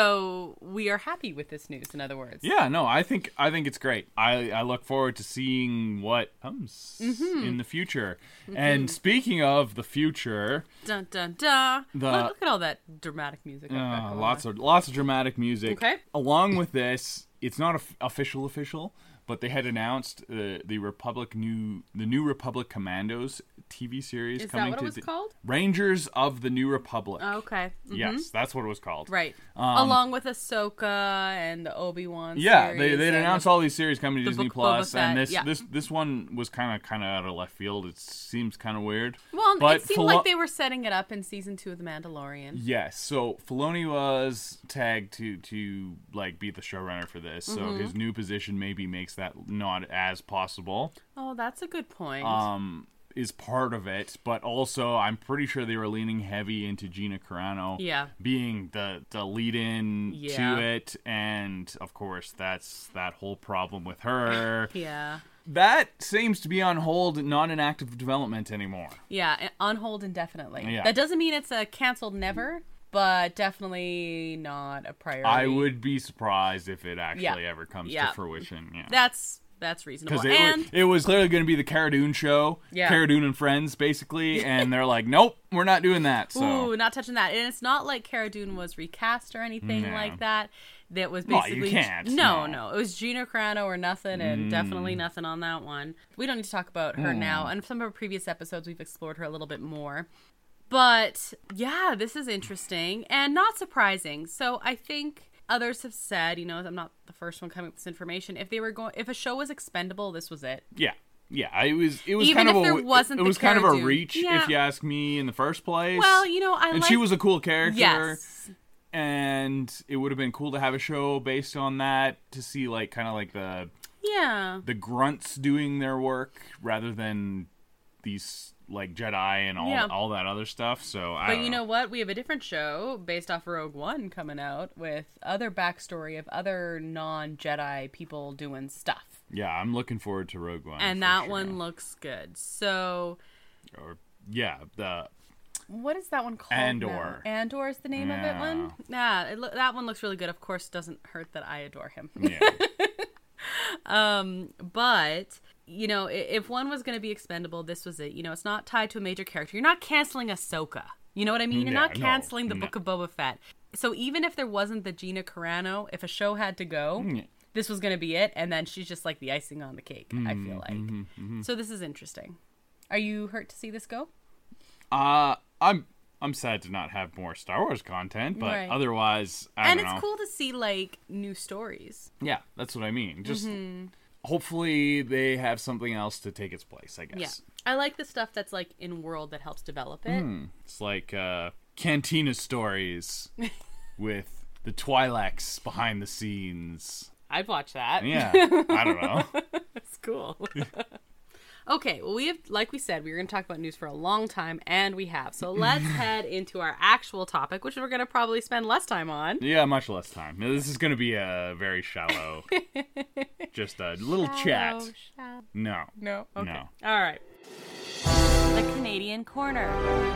So we are happy with this news, in other words. Yeah, no, I think I think it's great. I, I look forward to seeing what comes Mm-hmm. in the future. And speaking of the future, Dun dun dun. The- look, look at all that dramatic music. I've got uh, going lots on. of lots of dramatic music. Okay. Along with this, it's not of- official official, but they had announced uh, the Republic new the New Republic Commandos T V series Is coming that what to it was the called? Rangers of the New Republic. Oh, okay. Mhm. Yes, that's what it was called. Right. Um, Along with Ahsoka and the Obi-Wan Yeah, series. they they and announced the- all these series coming to the Disney Book of Plus, Boba and Fett, this yeah. this this one was kind of kind of out of left field. It seems kind of weird. Well, but it seemed Filo- like they were setting it up in season two of The Mandalorian. Yes, so Filoni was tagged to to like be the showrunner for this, so Mm-hmm. his new position maybe makes that not as possible. Oh, that's a good point. Um, is part of it, but also I'm pretty sure they were leaning heavy into Gina Carano Yeah. being the the lead in Yeah. to it, and of course that's that whole problem with her. yeah. That seems to be on hold, not in active development anymore. Yeah, and on hold indefinitely. Yeah. That doesn't mean it's a canceled never, but definitely not a priority. I would be surprised if it actually Yeah. ever comes Yeah. to fruition. Yeah. That's that's reasonable. Because it, And wa- it was clearly going to be the Cara Dune show, Yeah. Cara Dune and Friends, basically, and they're like, nope, we're not doing that. So ooh, not touching that. And it's not like Cara Dune was recast or anything No. like that. That was Well, you basically can't, no, no. no. It was Gina Carano or nothing, and Mm. definitely nothing on that one. We don't need to talk about her now. And some of our previous episodes, we've explored her a little bit more. But yeah, this is interesting and not surprising. So I think others have said, you know, I'm not the first one coming with this information. If they were going, if a show was expendable, this was it. yeah, yeah, it was. It was Even kind if of there a, wasn't It the was kind of Cara a Dune. reach, Yeah. if you ask me, in the first place. Well, you know, I and like. she was a cool character. yes. And it would have been cool to have a show based on that, to see like kind of like the Yeah. the grunts doing their work rather than these like Jedi and all Yeah. all that other stuff. So I But don't you know what? We have a different show based off Rogue One coming out with other backstory of other non-Jedi people doing stuff. Yeah, I'm looking forward to Rogue One. And for that sure. one looks good. So, or yeah, the what is that one called Andor. now? Andor is the name of it one? Yeah, it lo- that one looks really good. Of course, doesn't hurt that I adore him. yeah. Um, but you know, i- if one was going to be expendable, this was it. You know, it's not tied to a major character. You're not canceling Ahsoka. You know what I mean? You're Yeah, not no, canceling the no. Book of Boba Fett. So even if there wasn't the Gina Carano, if a show had to go, Yeah. this was going to be it. And then she's just like the icing on the cake, I Mm-hmm, feel like. So this is interesting. Are you hurt to see this go? Uh, I'm I'm sad to not have more Star Wars content, but Right. otherwise, I And don't it's know. cool to see, like, new stories. Yeah, that's what I mean. Just Mm-hmm. hopefully they have something else to take its place, I Yeah. guess. I like the stuff that's, like, in world that helps develop it. Hmm. It's like uh, Cantina stories with the Twi'leks behind the scenes. I'd watch that. Yeah, I don't know. It's cool. Okay, well, we have, like we said, we were going to talk about news for a long time, and we have. So let's head into our actual topic, which we're going to probably spend less time on. Yeah, much less time. This is going to be a very shallow, just a little chat. Shallow, shallow. No. No? Okay. No. All right. The Canadian Corner.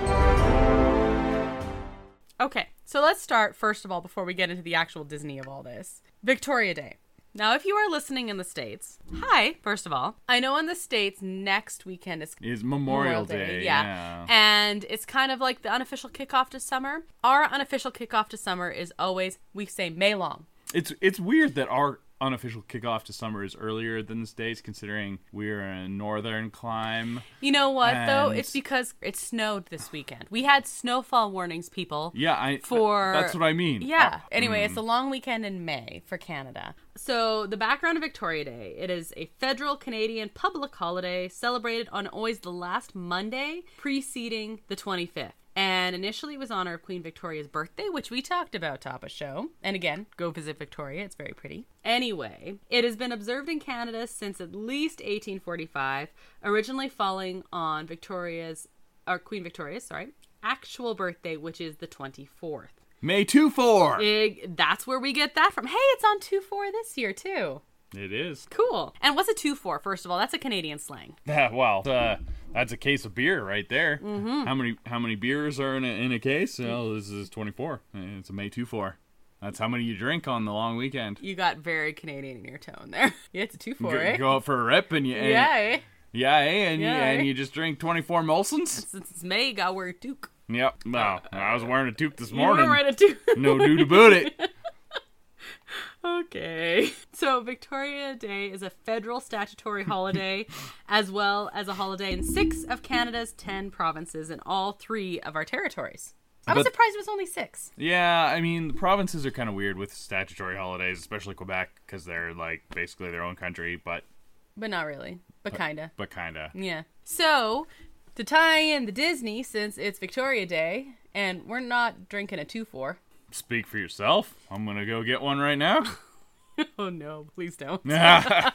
Okay, so let's start, first of all, before we get into the actual Disney of all this. Victoria Day. Now, if you are listening in the States, hi, first of all. I know in the States, next weekend is Is Memorial Day. yeah. Yeah. And it's kind of like the unofficial kickoff to summer. Our unofficial kickoff to summer is always, we say May long. It's it's weird that our unofficial kickoff to summer is earlier than the States, considering we're a northern clime. You know what, though? And- It's because it snowed this weekend. We had snowfall warnings, people. Yeah, I. For that's what I mean. Yeah. Oh, Anyway, mm. it's a long weekend in May for Canada. So the background of Victoria Day, it is a federal Canadian public holiday celebrated on always the last Monday preceding the twenty-fifth. And initially it was honor of Queen Victoria's birthday, which we talked about top of show. And again, go visit Victoria. It's very pretty. Anyway, it has been observed in Canada since at least eighteen forty-five, originally falling on Victoria's, or Queen Victoria's, sorry, actual birthday, which is the twenty-fourth. May two four. Big, that's where we get that from. Hey, it's on two four this year, too. It is. Cool. And what's a two four, first of all? That's a Canadian slang. Yeah, well, uh, that's a case of beer right there. Mm-hmm. How many how many beers are in a, in a case? Well, this is twenty-four. It's a May two four. That's how many you drink on the long weekend. You got very Canadian in your tone there. Yeah, it's a two four, Go, eh? go out for a rip and you and, Yeah, eh? yeah, eh? and Yeah, you, eh? and you just drink twenty-four Molsons. Since it's May, you gotta wear a toque. Yep. Well, I was wearing a toque this You morning. were wearing a toque. No dude about it. Okay. So Victoria Day is a federal statutory holiday, as well as a holiday in six of Canada's ten provinces and all three of our territories. I was But- surprised it was only six. Yeah, I mean, the provinces are kind of weird with statutory holidays, especially Quebec, because they're like basically their own country, but But not really. But kinda. but kinda. Yeah. So, to tie in the Disney, since it's Victoria Day, and we're not drinking a two four. Speak for yourself. I'm gonna go get one right now. Oh no, please don't. okay,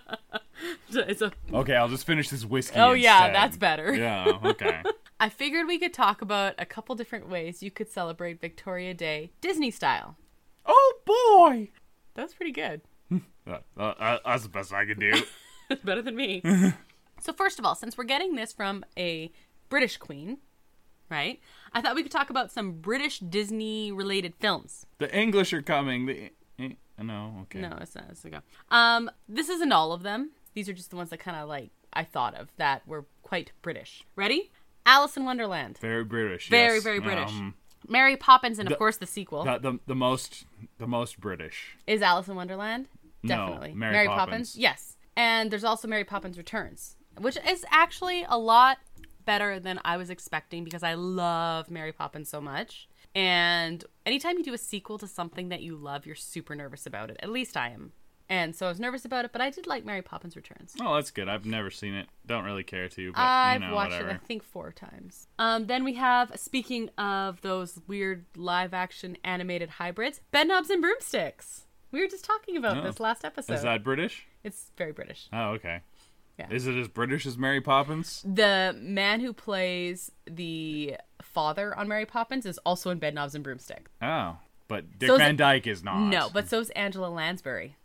It's a- I'll just finish this whiskey. oh yeah, instead. that's better. Yeah, okay. I figured we could talk about a couple different ways you could celebrate Victoria Day Disney style. Oh boy, That's pretty good. uh, uh, that's the best I can do. That's better than me. So first of all, since we're getting this from a British queen, right? I thought we could talk about some British Disney related films. The English are coming. The eh, no, okay. No, it's not. It's a go. Um, this isn't all of them. These are just the ones that kind of like I thought of that were quite British. Ready? Alice in Wonderland. Very British. Very, yes. very British. Um, Mary Poppins, and of the- course the sequel the, the the most the most British. is Alice in Wonderland. No, Definitely. Mary Poppins. Yes. And there's also Mary Poppins Returns, which is actually a lot better than I was expecting because I love Mary Poppins so much. And anytime you do a sequel to something that you love, you're super nervous about it. At least I am. And so I was nervous about it, but I did like Mary Poppins Returns. Oh, that's good. I've never seen it. Don't really care to, but I've you know, watched whatever. it, I think, four times. Um, then we have, speaking of those weird live-action animated hybrids, Bedknobs and Broomsticks. We were just talking about Oh. this last episode. Is that British? It's very British. Oh, okay. Yeah. Is it as British as Mary Poppins? The man who plays the father on Mary Poppins is also in Bedknobs and Broomstick. Oh, but Dick So is Van it- Dyke is not. No, but so's Angela Lansbury.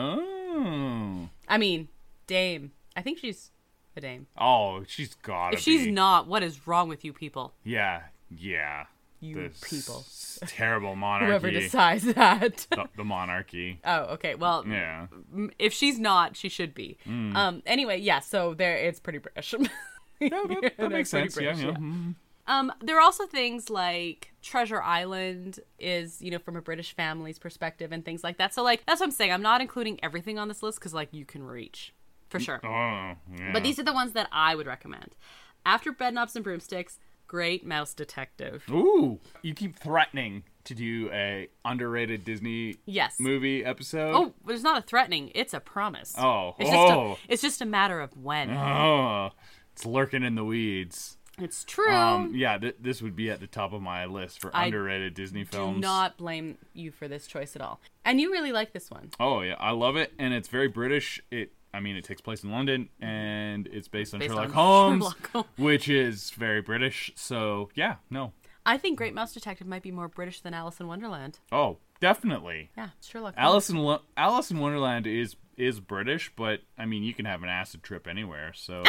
Oh. I mean, dame. I think she's a dame. Oh, she's gotta If she's be. not, what is wrong with you people? Yeah, yeah. You This people. s- terrible monarchy. Whoever decides that. the, the monarchy. Oh, okay. Well, Yeah. m- if she's not, she should be. Mm. Um. Anyway, yeah. So there, it's pretty British. No, that, that They're makes pretty sense. Yeah, British, yeah. yeah. Mhm. Um, there are also things like Treasure Island is, you know, from a British family's perspective and things like that. So, like, that's what I'm saying. I'm not including everything on this list because, like, you can reach. For sure. Oh, yeah. But these are the ones that I would recommend. After Bedknobs and Broomsticks, Great Mouse Detective. Ooh, you keep threatening to do a underrated Disney Yes. movie episode. Oh, there's not a threatening. It's a promise. Oh. It's oh. just a, it's just a matter of when. Oh. It's lurking in the weeds. It's true. Um, yeah, th- this would be at the top of my list for I underrated Disney films. Do not blame you for this choice at all. And you really like this one. Oh, yeah, I love it, and it's very British. It, I mean, it takes place in London, and it's based on Based Sherlock on Holmes, Sherlock Holmes. which is very British. So, yeah, no. I think Great Mouse Detective might be more British than Alice in Wonderland. Oh, definitely. Yeah, Sherlock Holmes. Alice in Lo- Alice in Wonderland is is British, but I mean, you can have an acid trip anywhere. So,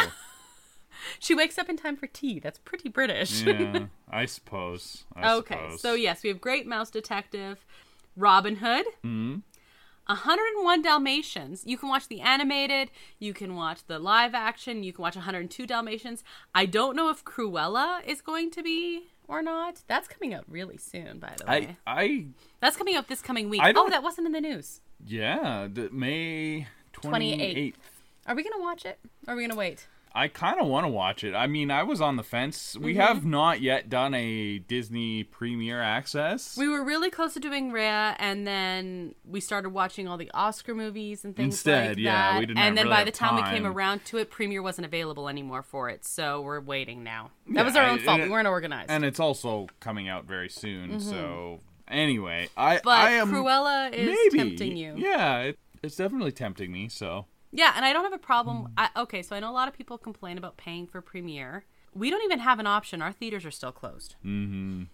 She wakes up in time for tea. That's pretty British. yeah, I suppose. I Okay, suppose. so yes, we have Great Mouse Detective, Robin Hood, Mhm. one oh one Dalmatians. You can watch the animated, you can watch the live action, you can watch one oh two Dalmatians. I don't know if Cruella is going to be or not. That's coming out really soon, by the way. I, I, That's coming out this coming week. I Oh, don't- that wasn't in the news. yeah, the May twenty-eighth. Are we going to watch it? Or are we going to wait? I kind of want to watch it. I mean, I was on the fence. We Mm-hmm. have not yet done a Disney Premiere Access. We were really close to doing Rhea, and then we started watching all the Oscar movies and things Instead, like yeah, that. we didn't and have- then really by have the time, we came time. around to it, Premiere wasn't available anymore for it, so we're waiting now. That Yeah, was our own I- fault. and We it- weren't organized. and it's also coming out very soon. So anyway, I Mm-hmm. but I am Cruella is maybe tempting you. Yeah, it, it's definitely tempting me. So Yeah, and I don't have a Mm. problem. I, okay, so I know a lot of people complain about paying for Premiere. We don't even have an option. Our theaters are still closed. mm-hmm.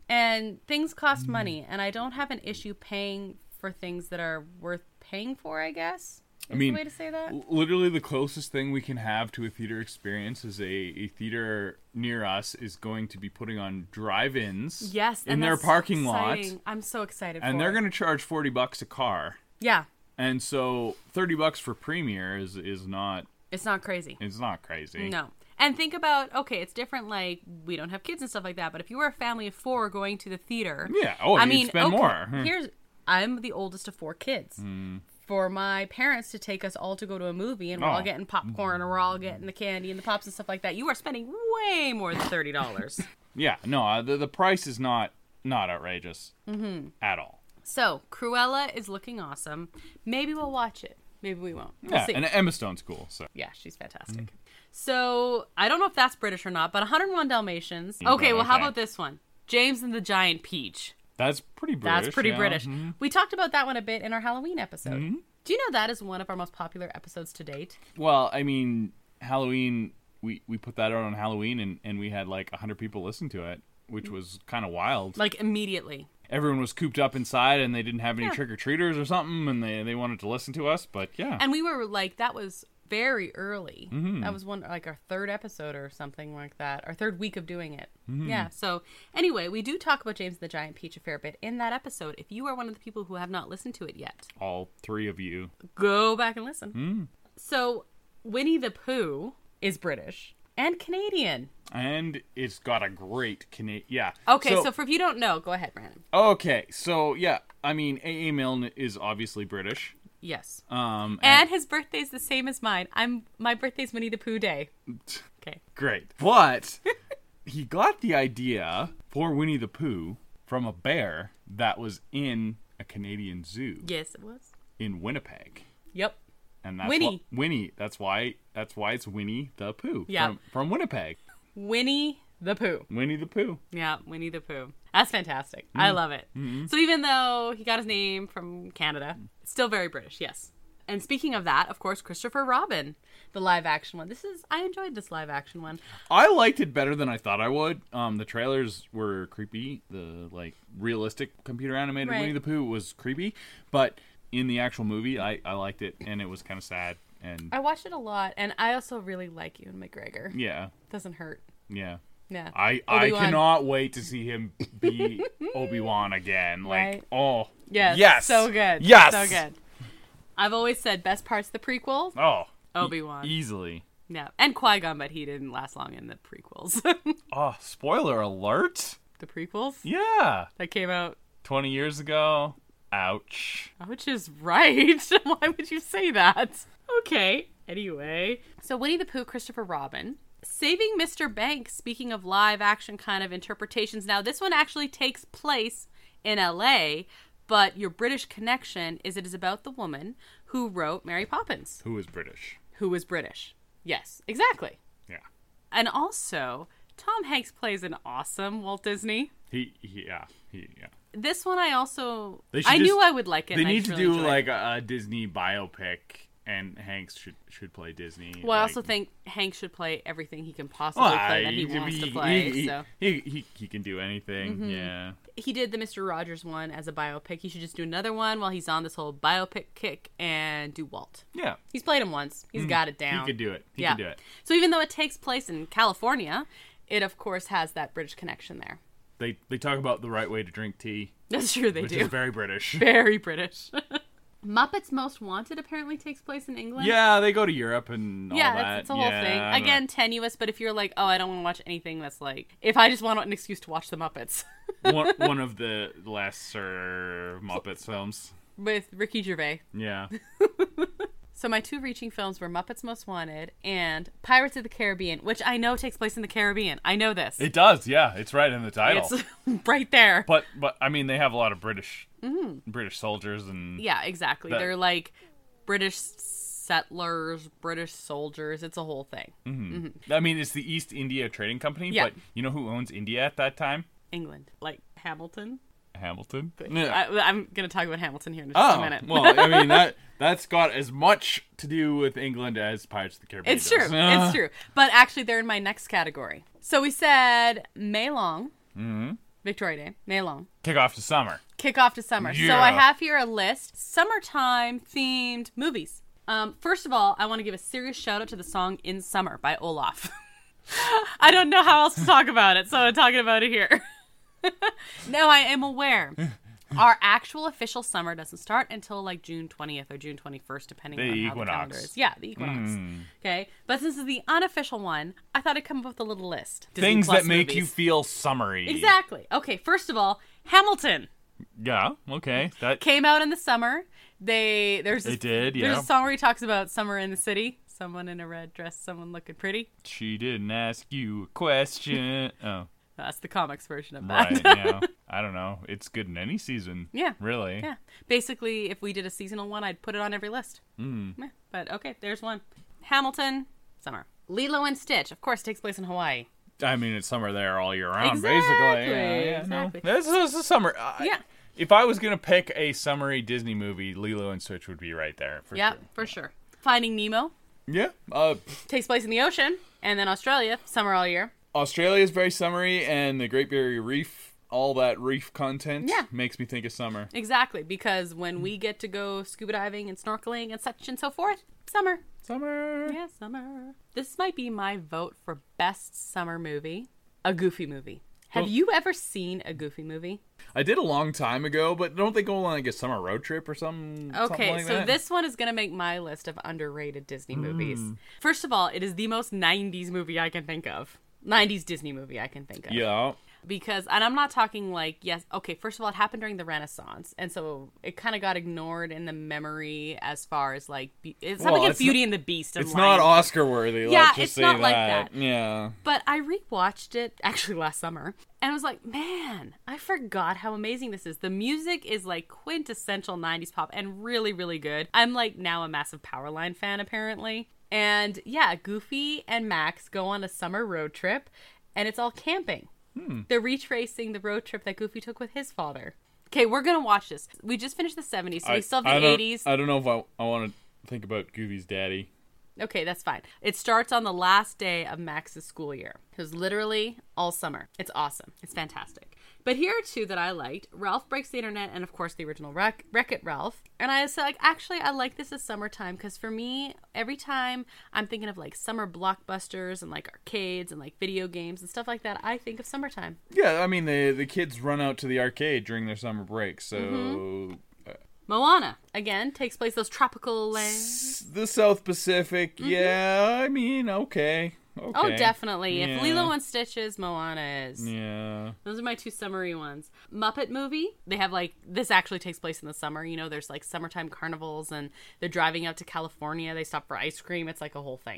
And things cost money, and I don't have an issue paying for things that are worth paying for, I guess. Is I mean, the way to say that? l- literally the closest thing we can have to a theater experience is a, a theater near us is going to be putting on drive-ins. Yes, in and their that's parking exciting. lot, I'm so excited and for they're it. going to charge forty bucks a car. Yeah, And so thirty bucks for Premiere is is not it's not crazy. it's not crazy. No. And think about, okay, it's different, like, we don't have kids and stuff like that, but if you were a family of four going to the theater... Yeah, oh, I you'd mean, spend okay, more. Hmm. Here's, I'm the oldest of four kids. For my parents to take us all to go to a movie, and we're all Oh. getting popcorn, and we're all getting the candy and the pops and stuff like that, you are spending way more than thirty dollars. Yeah, no, uh, the the price is not not outrageous mm-hmm. at all. So, Cruella is looking awesome. Maybe we'll watch it. Maybe we won't. We'll Yeah, see. and Emma Stone's cool. So Yeah, she's fantastic. So, I don't know if that's British or not, but one oh one Dalmatians. Yeah, Okay, well, how okay. about this one? James and the Giant Peach. that's pretty British. That's pretty yeah. British. Mhm. We talked about that one a bit in our Halloween episode. Mm-hmm. Do you know that is one of our most popular episodes to date? Well, I mean, Halloween. We, we put that out on Halloween, and, and we had like a hundred people listen to it, which was kind of wild. Like, immediately. Everyone was cooped up inside, and they didn't have any Yeah. trick or treaters or something, and they they wanted to listen to us. But yeah, And we were like, that was very early. Mm-hmm. That was one, like our third episode or something like that. Our third week of doing it. Mm-hmm. Yeah. So, anyway, we do talk about James and the Giant Peach a fair bit in that episode. If you are one of the people who have not listened to it yet, all three of you. go back and listen. Mm. So, Winnie the Pooh is British and Canadian. And it's got a great Canadian. Yeah. Okay, so, for if you don't know, go ahead, Brandon. Okay, so yeah, I mean, A A. Milne is obviously British. Yes. Um, And his birthday's the same as mine. I'm my birthday's Winnie the Pooh Day. Okay. great, but he got the idea for Winnie the Pooh from a bear that was in a Canadian zoo Yes, it was. in Winnipeg, Yep. and that's Winnie. wh- Winnie. That's why. That's why it's Winnie the Pooh. Yeah. From, from Winnipeg. Winnie the Pooh. Winnie the Pooh. Yeah, Winnie the Pooh. That's fantastic. I love it. So even though he got his name from Canada, it's still very British, yes. And speaking of that, of course, Christopher Robin, the live action one. This is I enjoyed this live action one. I liked it better than I thought I would. Um, the trailers were creepy. The like realistic computer animated Right. Winnie the Pooh was creepy, but in the actual movie, I, I liked it, and it was kind of sad. And I watched it a lot, and I also really like Ewan McGregor. yeah, Doesn't hurt. yeah. Yeah. I, I Obi-Wan. cannot wait to see him be Obi-Wan again. Like, Right. oh, Yes. yes, So good. yes, So good. I've always said best parts of the prequel, Oh, Obi-Wan. e- easily. Yeah. And Qui-Gon, but he didn't last long in the prequels. Oh, spoiler alert! the prequels Yeah, that came out. twenty years ago. Ouch. Which is right. Why would you say that? Okay. Anyway. So Winnie the Pooh, Christopher Robin. Saving Mister Banks, speaking of live action kind of interpretations. Now, this one actually takes place in L A, but your British connection is it is about the woman who wrote Mary Poppins. Who is British? Who is British. Yes, exactly. Yeah. And also, Tom Hanks plays an awesome Walt Disney. He, he yeah. He, yeah. This one I also... They should I just- knew I would like it. They and I need just to really do enjoyed like it. a, a Disney biopic, and Hanks should should play Disney. Well, I like- also think Hanks should play everything he can possibly Well, play that he, he- wants he- to play. He, so he, he, he can do anything. Mm-hmm. Yeah. he did the Mister Rogers one as a biopic. He should just do another one while he's on this whole biopic kick and do Walt. Yeah. He's played him once. He's got it down. He could do it. He yeah. could do it. So even though it takes place in California, it of course has that British connection there. They they talk about the right way to drink tea, That's true, they which do. is very British. Very British. Muppets Most Wanted apparently takes place in England. Yeah, they go to Europe and all Yeah, that. it's, it's a whole Yeah, thing. I don't Again, know. tenuous, but if you're like, oh, I don't want to watch anything that's like, if I just want an excuse to watch the Muppets. one, one of the lesser Muppets films. With Ricky Gervais. Yeah. So my two reaching films were Muppets Most Wanted and Pirates of the Caribbean, which I know takes place in the Caribbean. I know this. It does, yeah. It's right in the title. It's right there. But but I mean, they have a lot of British British soldiers and Yeah, exactly. That- They're like British settlers, British soldiers. It's a whole thing. I mean, it's the East India Trading Company. Yeah. But you know who owns India at that time? England, like Hamilton. Hamilton. I, I'm going to talk about Hamilton here in just Oh, a minute. well, I mean that that's got as much to do with England as Pirates of the Caribbean. It's true. does. It's true. But actually, they're in my next category. So we said May Long, Mm-hmm. Victoria Day, May Long, Kick off to summer. kick off to summer. So Yeah. I have here a list summertime themed movies. Um, first of all, I want to give a serious shout out to the song "In Summer" by Olaf. I don't know how else to talk about it, so I'm talking about it here. No, I am aware. Our actual official summer doesn't start until like June twentieth or June twenty-first, depending The on how equinox. the calendar is. Yeah, the equinox. Mm. Okay, but since it's the unofficial one, I thought I'd come up with a little list. Disney Things Plus that make movies. you feel summery. Exactly. Okay, first of all, Hamilton Yeah. Okay. That came out in the summer. They there's this, It did, There's yeah. a song where he talks about summer in the city. Someone in a red dress, someone looking pretty. she didn't ask you a question. Oh, That's the comics version of that. right. Yeah. I don't know. It's good in any season. Yeah. Really. Yeah. Basically, if we did a seasonal one, I'd put it on every list. Mm. Yeah, but okay, there's one. Hamilton, summer. Lilo and Stitch, of course, takes place in Hawaii. I mean, it's summer there all year round, Exactly, basically. Yeah, yeah, exactly. No. This is a summer. I, Yeah. If I was gonna pick a summery Disney movie, Lilo and Stitch would be right there. For Yeah, sure. for sure. Finding Nemo Yeah. Uh, takes place in the ocean, and then Australia, summer all year. Australia is very summery, and the Great Barrier Reef, all that reef content, Yeah. makes me think of summer. Exactly, because when we get to go scuba diving and snorkeling and such and so forth, summer. Summer. Yeah, summer. This might be my vote for best summer movie, a Goofy movie. Have Well- you ever seen a Goofy movie? I did a long time ago, but don't they go on like a summer road trip or something? Okay, something like so that? this one is going to make my list of underrated Disney movies. First of all, it is the most nineties movie I can think of. nineties Disney movie I can think of. Yeah. Because, and I'm not talking like, yes, okay, first of all, it happened during the Renaissance. And so it kind of got ignored in the memory as far as like, be- it's not Well, like a it's Beauty not- and the Beast. And It's Lion not King. Oscar worthy. Yeah, let's just it's say not like that. that. Yeah. But I rewatched it actually last summer and I was like, man, I forgot how amazing this is. The music is like quintessential nineties pop and really, really good. I'm like now a massive Powerline fan apparently. And yeah, Goofy and Max go on a summer road trip and it's all camping. Hmm. They're retracing the road trip that Goofy took with his father. Okay, we're going to watch this. We just finished the seventies, so we still have I the don't- eighties. I don't know if I, I want to think about Goofy's daddy. Okay, that's fine. It starts on the last day of Max's school year. It was literally all summer. It's awesome. It's fantastic. But here are two that I liked. Ralph Breaks the Internet and, of course, the original Wreck- Wreck-It Ralph. And I said, like, actually, I like this as summertime because for me, every time I'm thinking of, like, summer blockbusters and, like, arcades and, like, video games and stuff like that, I think of summertime. Yeah, I mean the the kids run out to the arcade during their summer break, so Mm-hmm. Moana, again, takes place those tropical lands. S- the South Pacific. Yeah, I mean, okay, okay. Mm-hmm. Oh, definitely. If Yeah. Lilo and Stitch is, Moana is. Yeah. Those are my two summery ones. Muppet Movie. They have like, this actually takes place in the summer. You know, there's like summertime carnivals and they're driving out to California. They stop for ice cream. It's like a whole thing.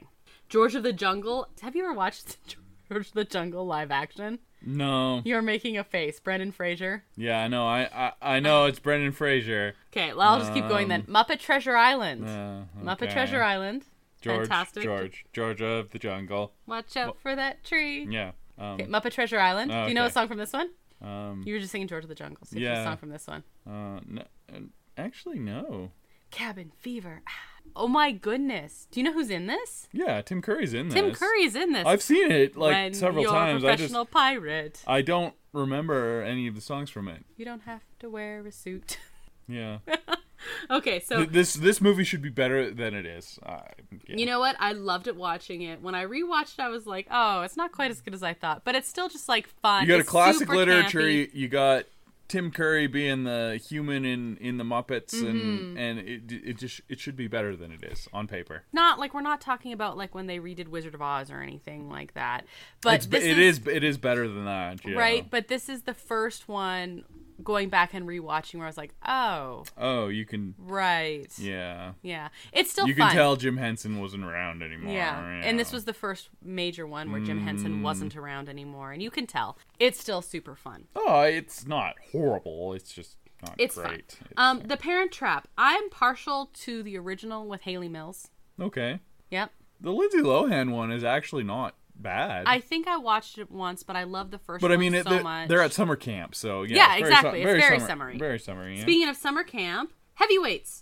George of the Jungle. Have you ever watched George of the Jungle live action? No. You're making a face. Brendan Fraser. Yeah, I know. I, I, I know it's Brendan Fraser. Okay, well, I'll just keep going then. Muppet Treasure Island. Uh, Muppet okay. Treasure Island. George, Fantastic. George, George of the Jungle. Watch out for that tree. Yeah. Um, Okay, Muppet Treasure Island. oh, Do you know a okay. song from this one? um, You were just singing George of the Jungle. So yeah. Yeah. a song from this one. uh, no, uh, actually, no. Cabin Fever. Oh my goodness. Do you know who's in this? Yeah, Tim Curry's in Tim this. Curry's in this. I've seen it like when several you're times. a I just professional pirate. I don't remember any of the songs from it. You don't have to wear a suit. Yeah. Okay, so Th- this this movie should be better than it is. Uh, yeah. you know what? I loved it watching it. When I rewatched it, I was like, oh, it's not quite as good as I thought. But it's still just like fun. You got It's a classic super literature. campy. You, you got Tim Curry being the human in, in the Muppets, Mm-hmm. and and it it just it should be better than it is on paper. Not like we're not talking about like when they redid Wizard of Oz or anything like that. But It's, this it is, is it is better than that. Yeah. right. But this is the first one going back and rewatching where I was like, oh, Oh, you can. right. Yeah. Yeah. It's still You fun. can tell Jim Henson wasn't around anymore. Yeah. And this yeah. was the first major one where Jim Mm. Henson wasn't around anymore. And you can tell. It's still super fun. Oh, it's not horrible. It's just not It's great. fun. It's- Um, The Parent Trap. I'm partial to the original with Haley Mills. okay. Yep. The Lindsay Lohan one is actually not bad. I think I watched it once, but I love the first but one I mean, it, so they're, much. they're at summer camp, so yeah. Yeah, it's very exactly. su- It's very summer- summery. Very summery. Yeah. Speaking of summer camp, Heavyweights.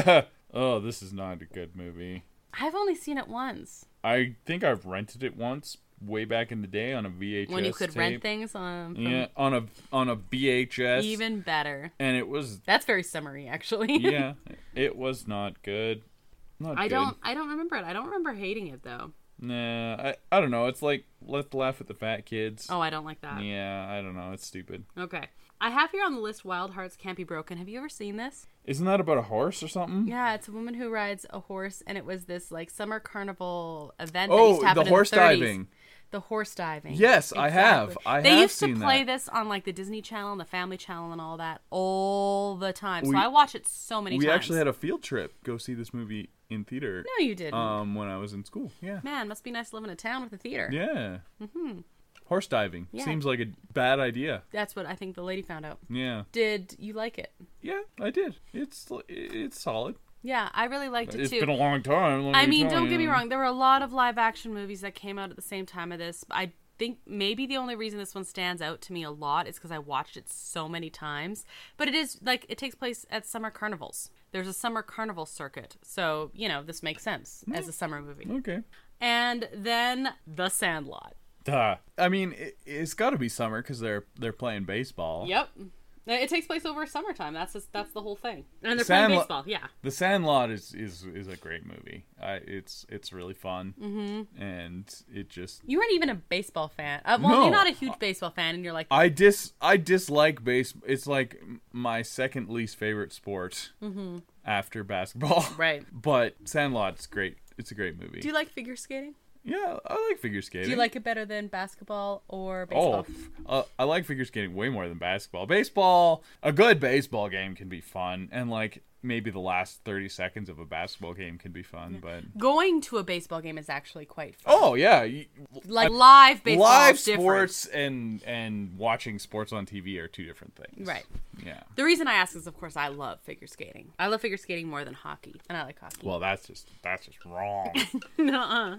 Oh, this is not a good movie. I've only seen it once. I think I've rented it once, way back in the day, on a V H S When you could tape. rent things on. From Yeah, on a on a V H S. Even better. And it was That's very summery, actually. yeah, it was not good. Not I good. don't. I don't remember it. I don't remember hating it though. Nah, I I don't know. It's like let's laugh at the fat kids. Oh, I don't like that. Yeah, I don't know. It's stupid. Okay. I have here on the list Wild Hearts Can't Be Broken. Have you ever seen this? Isn't that about a horse or something? Yeah, it's a woman who rides a horse, and it was this like summer carnival event. that used Oh, to happen the in horse the thirties. diving. The horse diving. Yes, I have. I they have used to seen play that. this on like the Disney Channel and the Family Channel and all that all the time. So We- I watch it so many We times. actually had a field trip go see this movie in theater. No, you didn't. Um, when I was in school. Yeah. Man, must be nice to live in a town with a theater. Yeah. Mm-hmm. Horse diving Yeah. seems like a bad idea. That's what I think the lady found out. Yeah. Did you like it? Yeah, I did. It's it's solid. Yeah, I really liked it It's too. been a long time. let I me mean, tell don't get me you. wrong. There were a lot of live action movies that came out at the same time of this. I think maybe the only reason this one stands out to me a lot is because I watched it so many times. But it is like it takes place at summer carnivals. There's a summer carnival circuit, so you know this makes sense as a summer movie. Okay. And then The Sandlot. Duh. I mean, it, it's got to be summer because they're they're playing baseball. Yep. It takes place over summertime. That's just, that's the whole thing. And they're Sandlot- playing baseball. Yeah. The Sandlot is is, is a great movie. I, it's it's really fun, mm-hmm. and it just You weren't even a baseball fan. Uh, well, No. you're not a huge baseball fan, and you're like, I dis I dislike base. It's like my second least favorite sport Mm-hmm. after basketball. right. But Sandlot's great. It's a great movie. Do you like figure skating? yeah, I like figure skating. Do you like it better than basketball or Oh, baseball? f- uh, I like figure skating way more than basketball. Baseball, a good baseball game can be fun, and like maybe the last thirty seconds of a basketball game can be fun. But Going to a baseball game is actually quite fun. oh yeah, you- Like live baseball live is different. sports and and watching sports on T V are two different things. Right. Yeah. The reason I ask is, of course, I love figure skating. I love figure skating more than hockey, and I like hockey. Well, that's just that's just wrong. Nuh-uh.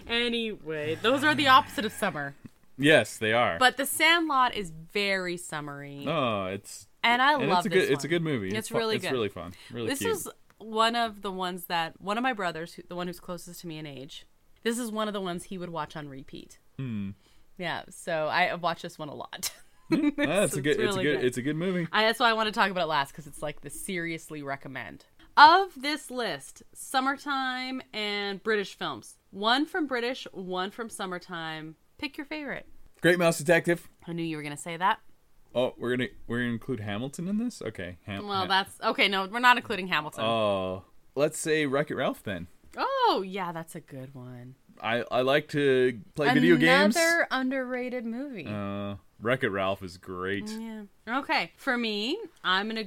Anyway, those are the opposite of summer. Yes, they are. But The Sandlot is very summery, oh, it's and I and love it's a this good it's a one. good movie. It's fu- really it's good. really fun. Really This cute. is one of the ones that one of my brothers, who, the one who's closest to me in age, this is one of the ones he would watch on repeat. Hmm. Yeah, so I watch this one a lot. Ah, it's a good it's, really a good, good. it's a good movie. I, that's why I want to talk about it last, because it's like the seriously recommend. Of this list, summertime and British films. One from British, one from summertime. Pick your favorite. Great Mouse Detective. I knew you were going to say that. Oh, we're gonna we're gonna include Hamilton in this. Okay. Ham- Well, Ha- that's... Okay, no, we're not including Hamilton. Oh, let's say Wreck-It Ralph then. Oh, yeah, that's a good one. I, I like to play video games. Another underrated movie. Uh, Wreck-It Ralph is great. Yeah. Okay. For me, I'm going to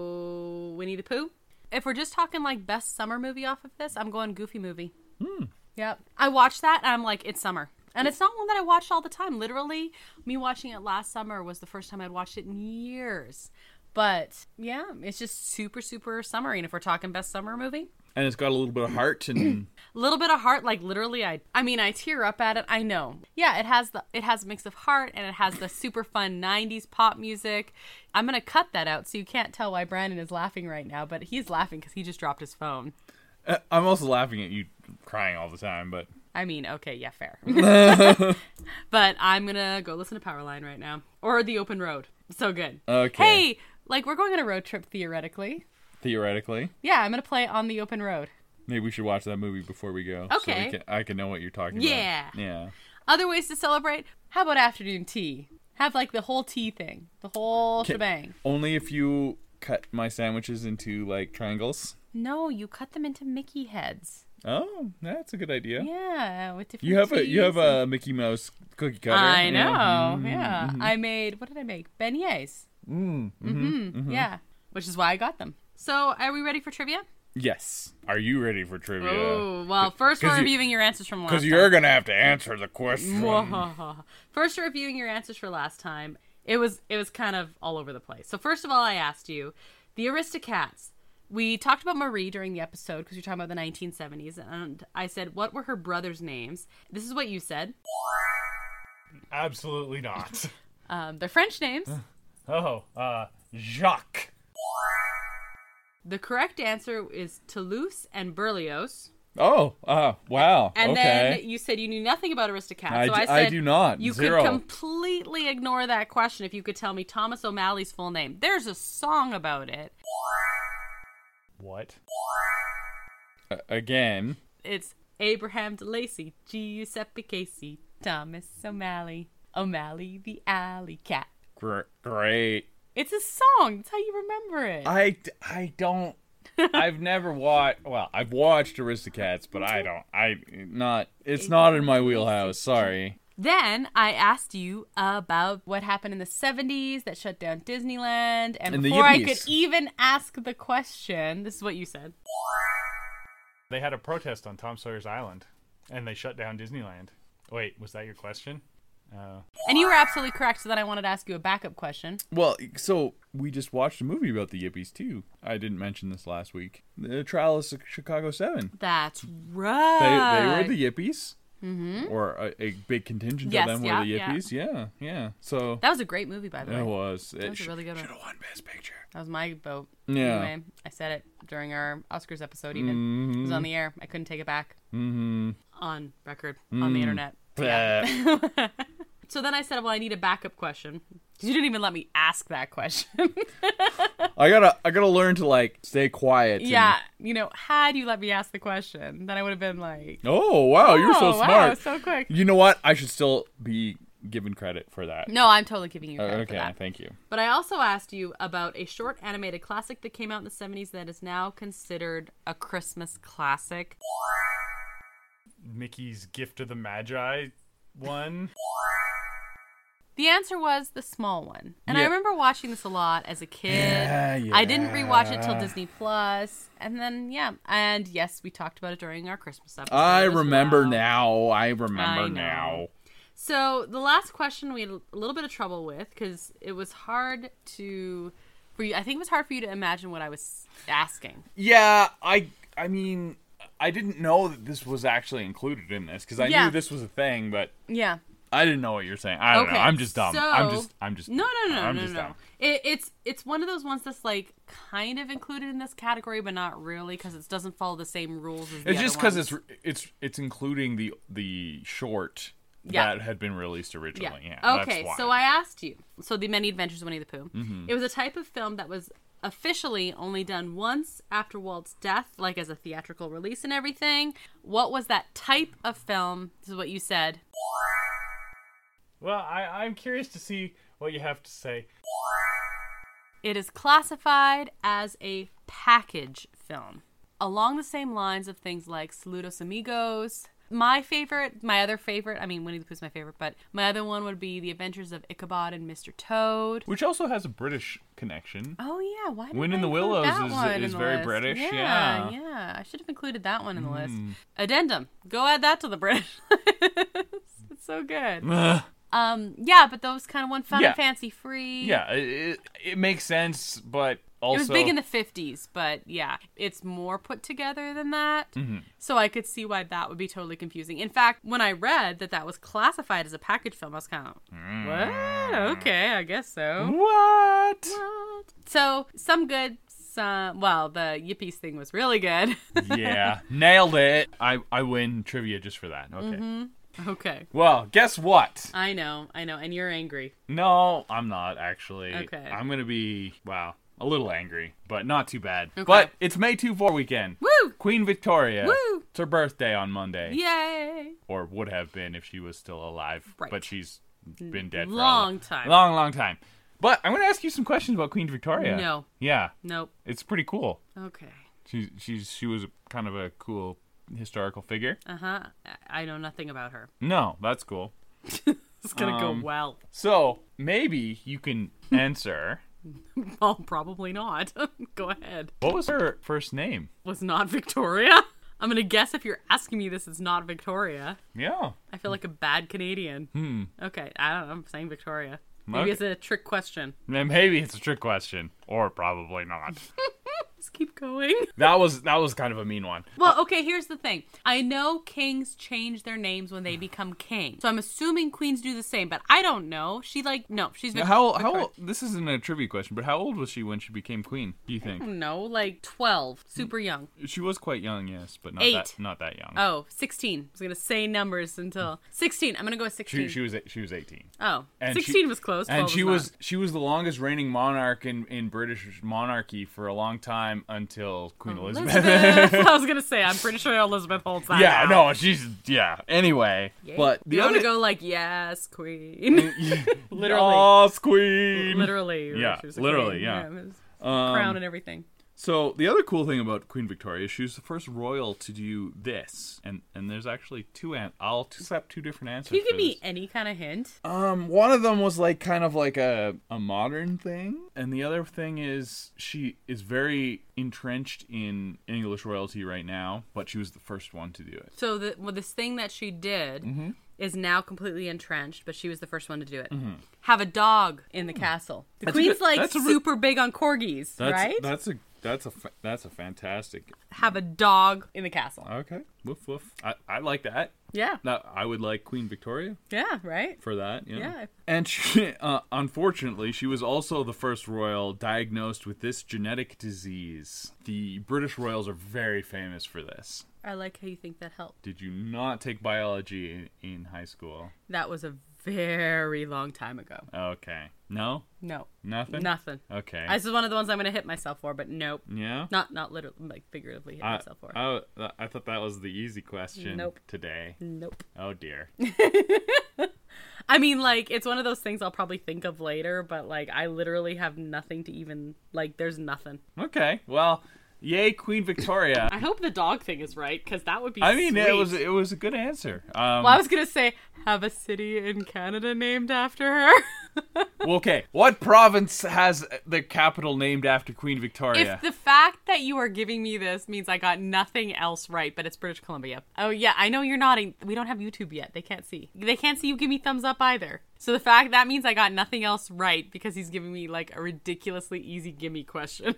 go Winnie the Pooh. If we're just talking like best summer movie off of this, I'm going Goofy Movie. Yep. I watched that and I'm like, it's summer. And it's not one that I watched all the time. Literally, me watching it last summer was the first time I'd watched it in years. But yeah, it's just super, super summery. And if we're talking best summer movie, And it's got a little bit of heart and a little bit of heart, like literally, I I mean, I tear up at it. I know. Yeah, it has the it has a mix of heart and it has the super fun nineties pop music. I'm gonna cut that out so you can't tell why Brandon is laughing right now, but he's laughing because he just dropped his phone. uh, I'm also laughing at you crying all the time, but I mean, okay, yeah, fair. But I'm gonna go listen to Powerline right now, or The Open Road. So good. Okay. Hey, like we're going on a road trip theoretically. Theoretically. Yeah, I'm gonna play it on The Open Road. Maybe we should watch that movie before we go. So Okay. we can, I can know what you're talking Yeah. about. Yeah. Other ways to celebrate? How about afternoon tea? Have like the whole tea thing, the whole Can- shebang. Only if you cut my sandwiches into like triangles. No, you cut them into Mickey heads. Oh, that's a good idea. Yeah, with different. You have a you teas have and- a Mickey Mouse cookie cutter. I know. Yeah. Mhm, Yeah, mhm. I made. What did I make? Beignets. Mm, mhm, Mm, mhm. Yeah, which is why I got them. So, are we ready for trivia? Yes. Are you ready for trivia? Oh, well, first we're 'Cause you- reviewing your answers from last Because time. you're gonna have to answer the question. First, we're reviewing your answers for last time. It was it was kind of all over the place. So first of all, I asked you, the Aristocats. We talked about Marie during the episode because you're talking about the nineteen seventies, and I said, what were her brothers' names? This is what you said. Absolutely not. Um, their French names. Oh, uh, Jacques. The correct answer is Toulouse and Berlioz. Oh, uh, wow. And okay. then you said you knew nothing about Aristocats. I so d- I I said do not. You Zero. could completely ignore that question if you could tell me Thomas O'Malley's full name. There's a song about it. What? Uh, again. It's Abraham DeLacy, Giuseppe Casey, Thomas O'Malley, O'Malley the Alley Cat. Gr- great. It's a song. That's how you remember it. I, d- I don't. I've never watched. Well, I've watched Aristocats, but I don't. I not. It's not in my wheelhouse. Sorry. Then I asked you about what happened in the seventies that shut down Disneyland. And And the before I Yippies. could even ask the question, this is what you said. They had a protest on Tom Sawyer's Island, and they shut down Disneyland. Wait, was that your question? Uh, And you were absolutely correct, so then I wanted to ask you a backup question. Well, so we just watched a movie about the Yippies too. I didn't mention this last week. The Trial of Chicago Seven. That's They right. they were the Yippies. Mm-hmm. Or a, a big contingent Yes, of them yeah, were the yeah. Yippies. Yeah, yeah. So That was a great movie, by the way. it was. It was a really good one. Should have won Best Picture. That was my vote. Yeah. Anyway, I said it during our Oscars episode even. It was on the air. I couldn't take it back. Mm-hmm. On record. On the internet. Yeah. So then I said, well, I need a backup question. Because you didn't even let me ask that question. I gotta, I gotta learn to like stay quiet. and- Yeah. You know, had you let me ask the question, then I would have been like, Oh wow, you're so "Oh, wow, smart. so quick. You know what? I should still be given credit for that. No, I'm totally giving you Uh, credit for okay, that. thank you. But I also asked you about a short animated classic that came out in the seventies that is now considered a Christmas classic. Mickey's Gift of the Magi one. The answer was the small one. And I Yeah. remember watching this a lot as a kid. Yeah, I didn't rewatch it till yeah. Disney Plus. And then, yeah. And yes, we talked about it during our Christmas episode. I as remember well. now. I remember I know. now. So the last question we had a little bit of trouble with because it was hard to... For you, I think it was hard for you to imagine what I was asking. Yeah, I. I mean, I didn't know that this was actually included in this because I Yeah. knew this was a thing, but Yeah. I didn't know what you're saying. I don't Okay, know. I'm just dumb. so- I'm just. I'm just. No, no, no, I'm no, just no. dumb. It, it's it's one of those ones that's like kind of included in this category, but not really because it doesn't follow the same rules as the It's other just because ones. it's it's it's including the the short Yeah. that had been released Yeah. originally. Yeah. Okay, that's why. so I asked you. So the Many Adventures of Winnie the Pooh. Mm-hmm. It was a type of film that was officially only done once after Walt's death, like as a theatrical release and everything. What was that type of film? This is what you said. Well, I, I'm curious to see what you have to say. It is classified as a package film. Along the same lines of things like Saludos Amigos, My favorite, my other favorite, I mean, Winnie the Pooh's my favorite, but my other one would be The Adventures of Ichabod and Mister Toad. Which also has a British connection. Oh, yeah. Why didn't Wind I in the include Willows that is- one is in the very list? British, Yeah, yeah. yeah. I should have included that one in the list. Mm. Addendum. Go add that to the British list. It's so good. Ugh. Um, yeah, but those kind of one fun Yeah. and fancy free. Yeah, it, it, it makes sense, but also... It was big in the fifties, but yeah, it's more put together than that. Mm-hmm. So I could see why that would be totally confusing. In fact, when I read that that was classified as a package film, I was kind of, what? Okay, I guess so. What? What? So, some good, some, well, the Yippies thing was really good. Yeah, nailed it. I, I win trivia just for that. Okay. Mm-hmm. Okay. Well, guess what? I know, I know, and you're angry. No, I'm not, actually. Okay. I'm going to be, wow, a little angry, but not too bad. Okay. But it's May twenty-fourth weekend. Woo! Queen Victoria. Woo! It's her birthday on Monday. Yay! Or would have been if she was still alive. Right. But she's been dead for a Long long time. Long, long time. But I'm going to ask you some questions about Queen Victoria. No. Yeah. Nope. It's pretty cool. Okay. She, she's, she was kind of a cool historical figure. Uh-huh. I I know nothing about her. No, that's cool. It's gonna Um, go well. So, maybe you can answer... Oh, probably not. Go ahead. What was her first name? Was not Victoria? I'm gonna guess if you're asking me this, it's not Victoria. Yeah. I feel like a bad Canadian. Hmm. Okay, I don't know. I'm saying Victoria. Maybe Okay. it's a trick question. Maybe it's a trick question, or probably not. Let's keep going. That was that was kind of a mean one. Well, okay, here's the thing. I know kings change their names when they become king. So I'm assuming queens do the same, but I don't know. She like no, she's Vic- How how Victoria. old, this isn't a trivia question, but how old was she when she became queen? Do you think? No, like twelve, super young. She was quite young, yes, but not Eight. that not that young. Oh, sixteen. I was going to say numbers until sixteen. I'm going to go with sixteen. She she was she was eighteen. Oh, And sixteen she- was close. And twelve she was was she was the longest reigning monarch in, in British monarchy for a long time until Queen not. Elizabeth. Elizabeth. I was going to say, I'm pretty sure Elizabeth holds that. Yeah, now. no, she's yeah. Anyway, Yay. but the you other want to go like, yes, queen. Literally. Yes, queen. Literally. right? Yeah, She was a literally, queen. yeah. it was Um, crown and everything. So the other cool thing about Queen Victoria is she was the first royal to do this, and and there's actually two an I'll accept two different answers. Can you give for me this. any kind of hint? Um, one of them was like kind of like a a modern thing, and the other thing is she is very entrenched in English royalty right now, but she was the first one to do it. So the, well, this thing that she did Mm-hmm. is now completely entrenched, but she was the first one to do it. Have a dog in the castle. The That's a queen's good- like that's a re- super big on corgis, That's right? that's a that's a fa- that's a fantastic. Have a dog in the castle. Okay, woof woof. I I like that. Yeah. That I would like Queen Victoria Yeah, right? for that. Yeah. Yeah. And she, uh, unfortunately, she was also the first royal diagnosed with this genetic disease. The British royals are very famous for this. I like how you think that helped. Did you not take biology in, in high school? That was a very long time ago. Okay. No? No. Nothing? Nothing. Okay. This is one of the ones I'm going to hit myself for, but nope. yeah? Not not literally, like figuratively hit I, myself for. I, I thought that was the easy question Nope. today. Nope. Oh, dear. I mean, like, it's one of those things I'll probably think of later, but, like, I literally have nothing to even, like, there's nothing. Okay. Well, yay, Queen Victoria. I hope the dog thing is right, because that would be I mean, sweet. it was it was a good answer. Um, Well, I was going to say, have a city in Canada named after her. well, okay. What province has the capital named after Queen Victoria? If the fact that you are giving me this means I got nothing else right, but it's British Columbia. Oh, yeah, I know you're nodding. We don't have YouTube yet. They can't see. They can't see you give me thumbs up either. So the fact that means I got nothing else right because he's giving me, like, a ridiculously easy gimme question.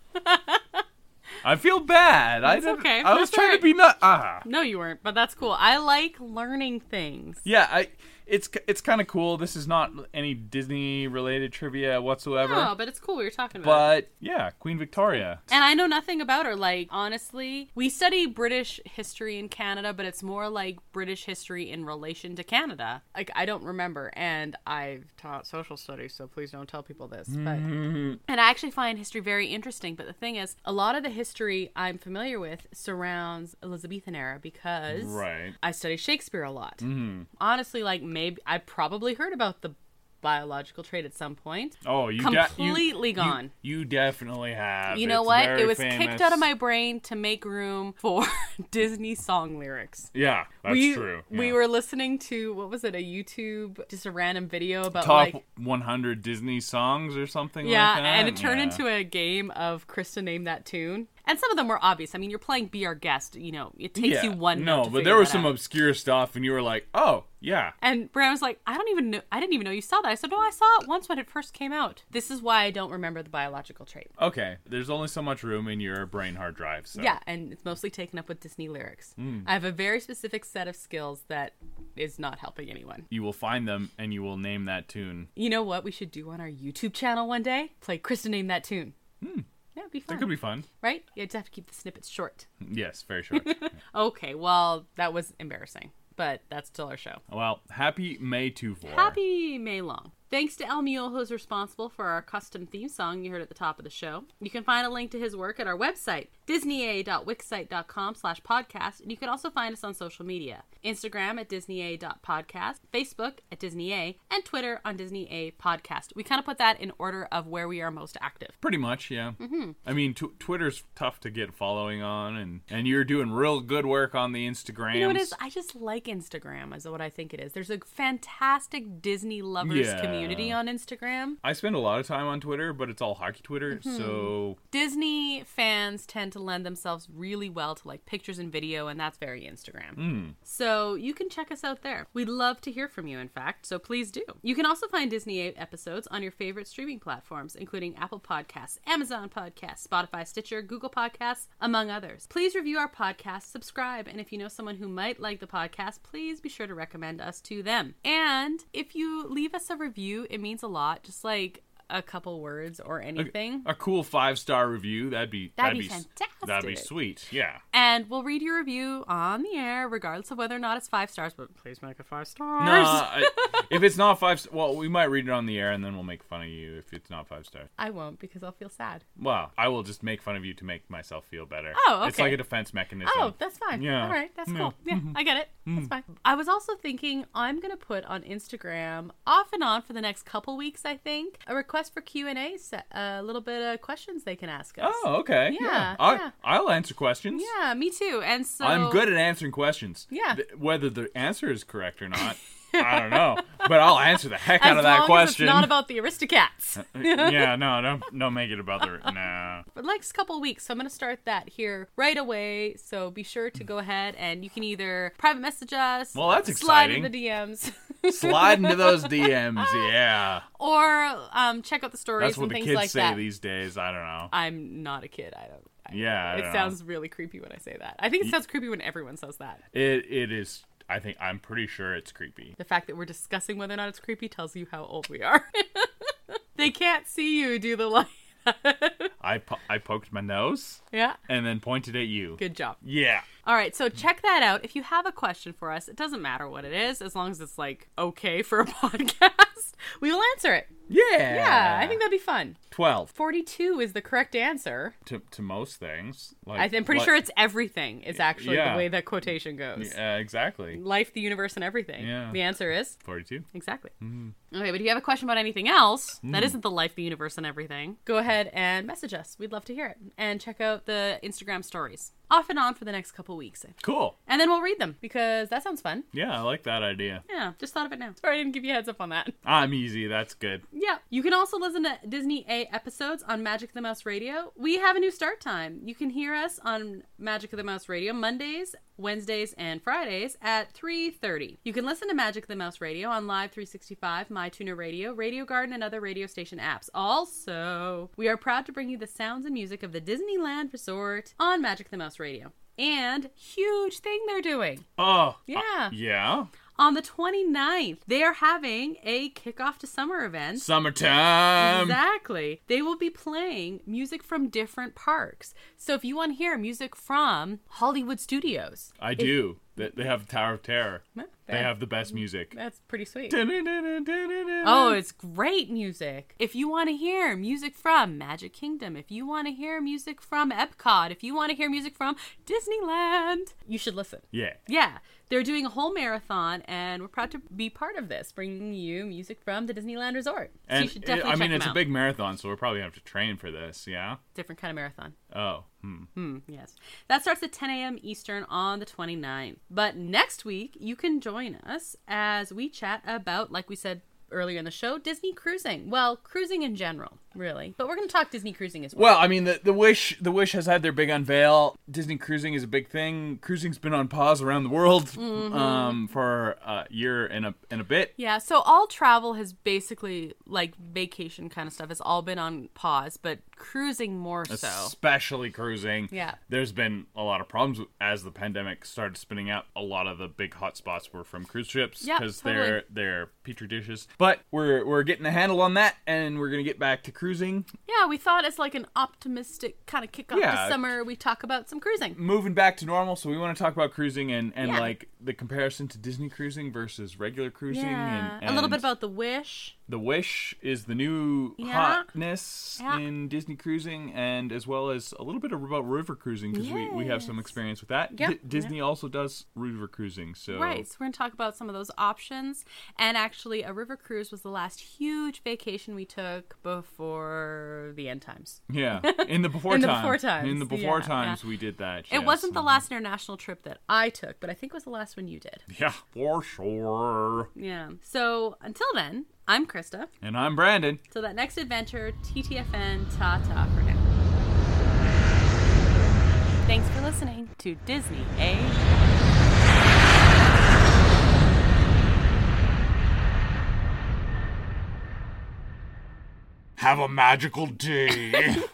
I feel bad. I That's didn't- okay. I was That's trying alright. to be not. Ah. No, you weren't, but that's cool. I like learning things. Yeah, I. It's it's kind of cool. This is not any Disney related trivia whatsoever. No, but it's cool. We were talking about it. But yeah, Queen Victoria. And I know nothing about her. Like, honestly, we study British history in Canada, but it's more like British history in relation to Canada. Like, I don't remember. And I've taught social studies, so please don't tell people this. But and I actually find history very interesting. But the thing is, a lot of the history I'm familiar with surrounds Elizabethan era because Right. I study Shakespeare a lot. Honestly, like, maybe I probably heard about the biological trait at some point. Oh, you de- completely you, gone. You, you definitely have. You know It's what? very It was famous. kicked out of my brain to make room for Disney song lyrics. Yeah, that's we, true. We Yeah. were listening to, what was it, a YouTube, just a random video about Top like... one hundred Disney songs or something Yeah, like that. and it turned Yeah. into a game of Krista Name That Tune. And some of them were obvious. I mean, you're playing Be Our Guest. You know, it takes yeah. you one No, note to but figure there was that some out. obscure stuff, and you were like, "Oh, yeah." And Brian was like, I don't even know, I didn't even know you saw that. I said, no, I saw it once when it first came out. This is why I don't remember the biological trait. Okay, there's only so much room in your brain hard drive. So. Yeah, and it's mostly taken up with Disney lyrics. Mm. I have a very specific set of skills that is not helping anyone. You will find them, and you will name that tune. You know what we should do on our YouTube channel one day? Play Krista Name That Tune. Hmm. Yeah, it'd be fun. That could be fun. Right? You just have to keep the snippets short. Yes, very short. Okay, well, that was embarrassing. But that's still our show. Well, happy May two four. Happy May long. Thanks to El Mule, who's responsible for our custom theme song you heard at the top of the show. You can find a link to his work at our website, disneya.wixsite.com slash podcast, and you can also find us on social media. Instagram at disneya.podcast, Facebook at disneya, and Twitter on disneya podcast. We kind of put that in order of where we are most active. Pretty much, yeah. Mm-hmm. I mean, t- Twitter's tough to get following on, and, and you're doing real good work on the Instagrams. You know what it is? I just like Instagram, is what I think it is. There's a fantastic Disney lovers Yeah. community on Instagram. I spend a lot of time on Twitter, but it's all hockey Twitter, Mm-hmm. so... Disney fans tend to lend themselves really well to like pictures and video, and that's very Instagram. Mm. So you can check us out there. We'd love to hear from you, in fact, so please do. You can also find Disney episodes on your favorite streaming platforms, including Apple Podcasts, Amazon Podcasts, Spotify, Stitcher, Google Podcasts, among others. Please review our podcast, subscribe, and if you know someone who might like the podcast, please be sure to recommend us to them. And if you leave us a review, it means a lot. Just like a couple words or anything. A, a cool five-star review, that'd be... That'd be s- fantastic. That'd be sweet, yeah. And we'll read your review on the air, regardless of whether or not it's five stars, but please make it five stars. No, I, if it's not five... Well, we might read it on the air, and then we'll make fun of you if it's not five stars. I won't, because I'll feel sad. Well, I will just make fun of you to make myself feel better. Oh, okay. It's like a defense mechanism. Oh, that's fine. Yeah. All right, that's Yeah. cool. Yeah, I get it. That's fine. I was also thinking I'm going to put on Instagram, off and on for the next couple weeks, I think, a request for Q and A, set, a little bit of questions they can ask us. Oh, okay. Yeah, I, yeah. I'll answer questions. Yeah, me too. And so I'm good at answering questions. Yeah. Th- Whether the answer is correct or not, I don't know. But I'll answer the heck as out of that long question. as it's not about the Aristocats. Yeah, no, don't, don't make it about the... No. For the next couple of weeks, so I'm going to start that here right away. So be sure to go ahead and you can either private message us, Well, that's slide exciting. in the D Ms, Slide into those D Ms, yeah. or um, check out the stories That's what and the things kids like say that. these days. I don't know. I'm not a kid. I don't. I, Yeah, I it don't sounds really creepy when I say that. I think it sounds creepy when everyone says that. It It is... I think... I'm pretty sure it's creepy. The fact that we're discussing whether or not it's creepy tells you how old we are. They can't see you do the light. I, po- I poked my nose Yeah. and then pointed at you. Good job. Yeah. All right, so check that out. If you have a question for us, it doesn't matter what it is, as long as it's like okay for a podcast, we will answer it. Yeah. Yeah, I think that'd be fun. twelve. forty-two is the correct answer. To, to most things. Like, I'm pretty what- sure it's everything is actually Yeah. the way that quotation goes. Yeah, exactly. Life, the universe, and everything. Yeah. The answer is forty-two. exactly. Mm-hmm. Okay, but if you have a question about anything else that isn't the life, the universe, and everything, go ahead and message us. We'd love to hear it. And check out the Instagram stories. Off and on for the next couple weeks. Cool. And then we'll read them, because that sounds fun. Yeah, I like that idea. Yeah, just thought of it now. Sorry I didn't give you a heads up on that. I'm easy. That's good. Yeah. You can also listen to Disney A episodes on Magic of the Mouse Radio. We have a new start time. You can hear us on Magic of the Mouse Radio Mondays, Wednesdays, and Fridays at three thirty. You can listen to Magic of the Mouse Radio on Live three sixty-five, MyTuner Radio, Radio Garden, and other radio station apps. Also, we are proud to bring you the sounds and music of the Disneyland Resort on Magic of the Mouse Radio. And huge thing they're doing. Oh. Yeah. uh, yeah. On the twenty-ninth, they are having a kickoff to summer event. Summertime. Exactly. They will be playing music from different parks. So if you want to hear music from Hollywood Studios. I if- do. They they have Tower of Terror. They have the best music. That's pretty sweet. Oh, Oh, it's great music. If you want to hear music from Magic Kingdom, if you want to hear music from Epcot, if you want to hear music from Disneyland, you should listen. yeah. Yeah, they're doing a whole marathon, and we're proud to be part of this, bringing you music from the Disneyland Resort. So And you should definitely I check mean, them it's a out. big marathon, so we'll probably have to train for this. Yeah. Different kind of marathon. Oh. Hmm. Hmm, yes. That starts at ten a.m. Eastern on the twenty-ninth. But next week, you can join us as we chat about, like we said earlier in the show, Disney cruising. Well, cruising in general, really. But we're going to talk Disney cruising as well. Well, I mean, the, the Wish the Wish has had their big unveil. Disney cruising is a big thing. Cruising's been on pause around the world Mm-hmm. um, for a year and a and a bit. Yeah, so all travel has basically, like vacation kind of stuff, has all been on pause, but cruising more so. Especially cruising. Yeah. There's been a lot of problems as the pandemic started spinning out. A lot of the big hotspots were from cruise ships Yeah, because totally. they're they're petri dishes. But we're we're getting a handle on that, and we're gonna get back to cruising. Yeah, we thought as like an optimistic kind of kick off Yeah. the summer, we talk about some cruising. Moving back to normal, so we want to talk about cruising and, and Yeah. like the comparison to Disney cruising versus regular cruising. Yeah, and, a little bit and about the Wish. the Wish is the new Yeah. hotness Yeah. in Disney cruising, and as well as a little bit about river cruising because we, we have some Yes. experience with that. Yep. D- Disney also does river cruising, so Right, so we're going to talk about some of those options. And actually, a river cruise was the last huge vacation we took before the end times. yeah, in the before In the time, before times, in the before yeah, times we did that. It yes. wasn't the last international trip that I took, but I think it was the last one you did. Yeah, for sure. Yeah. So until then, I'm Krista. And I'm Brandon. Till that next adventure, T T F N, ta-ta for now. Thanks for listening to Disney A. Have a magical day.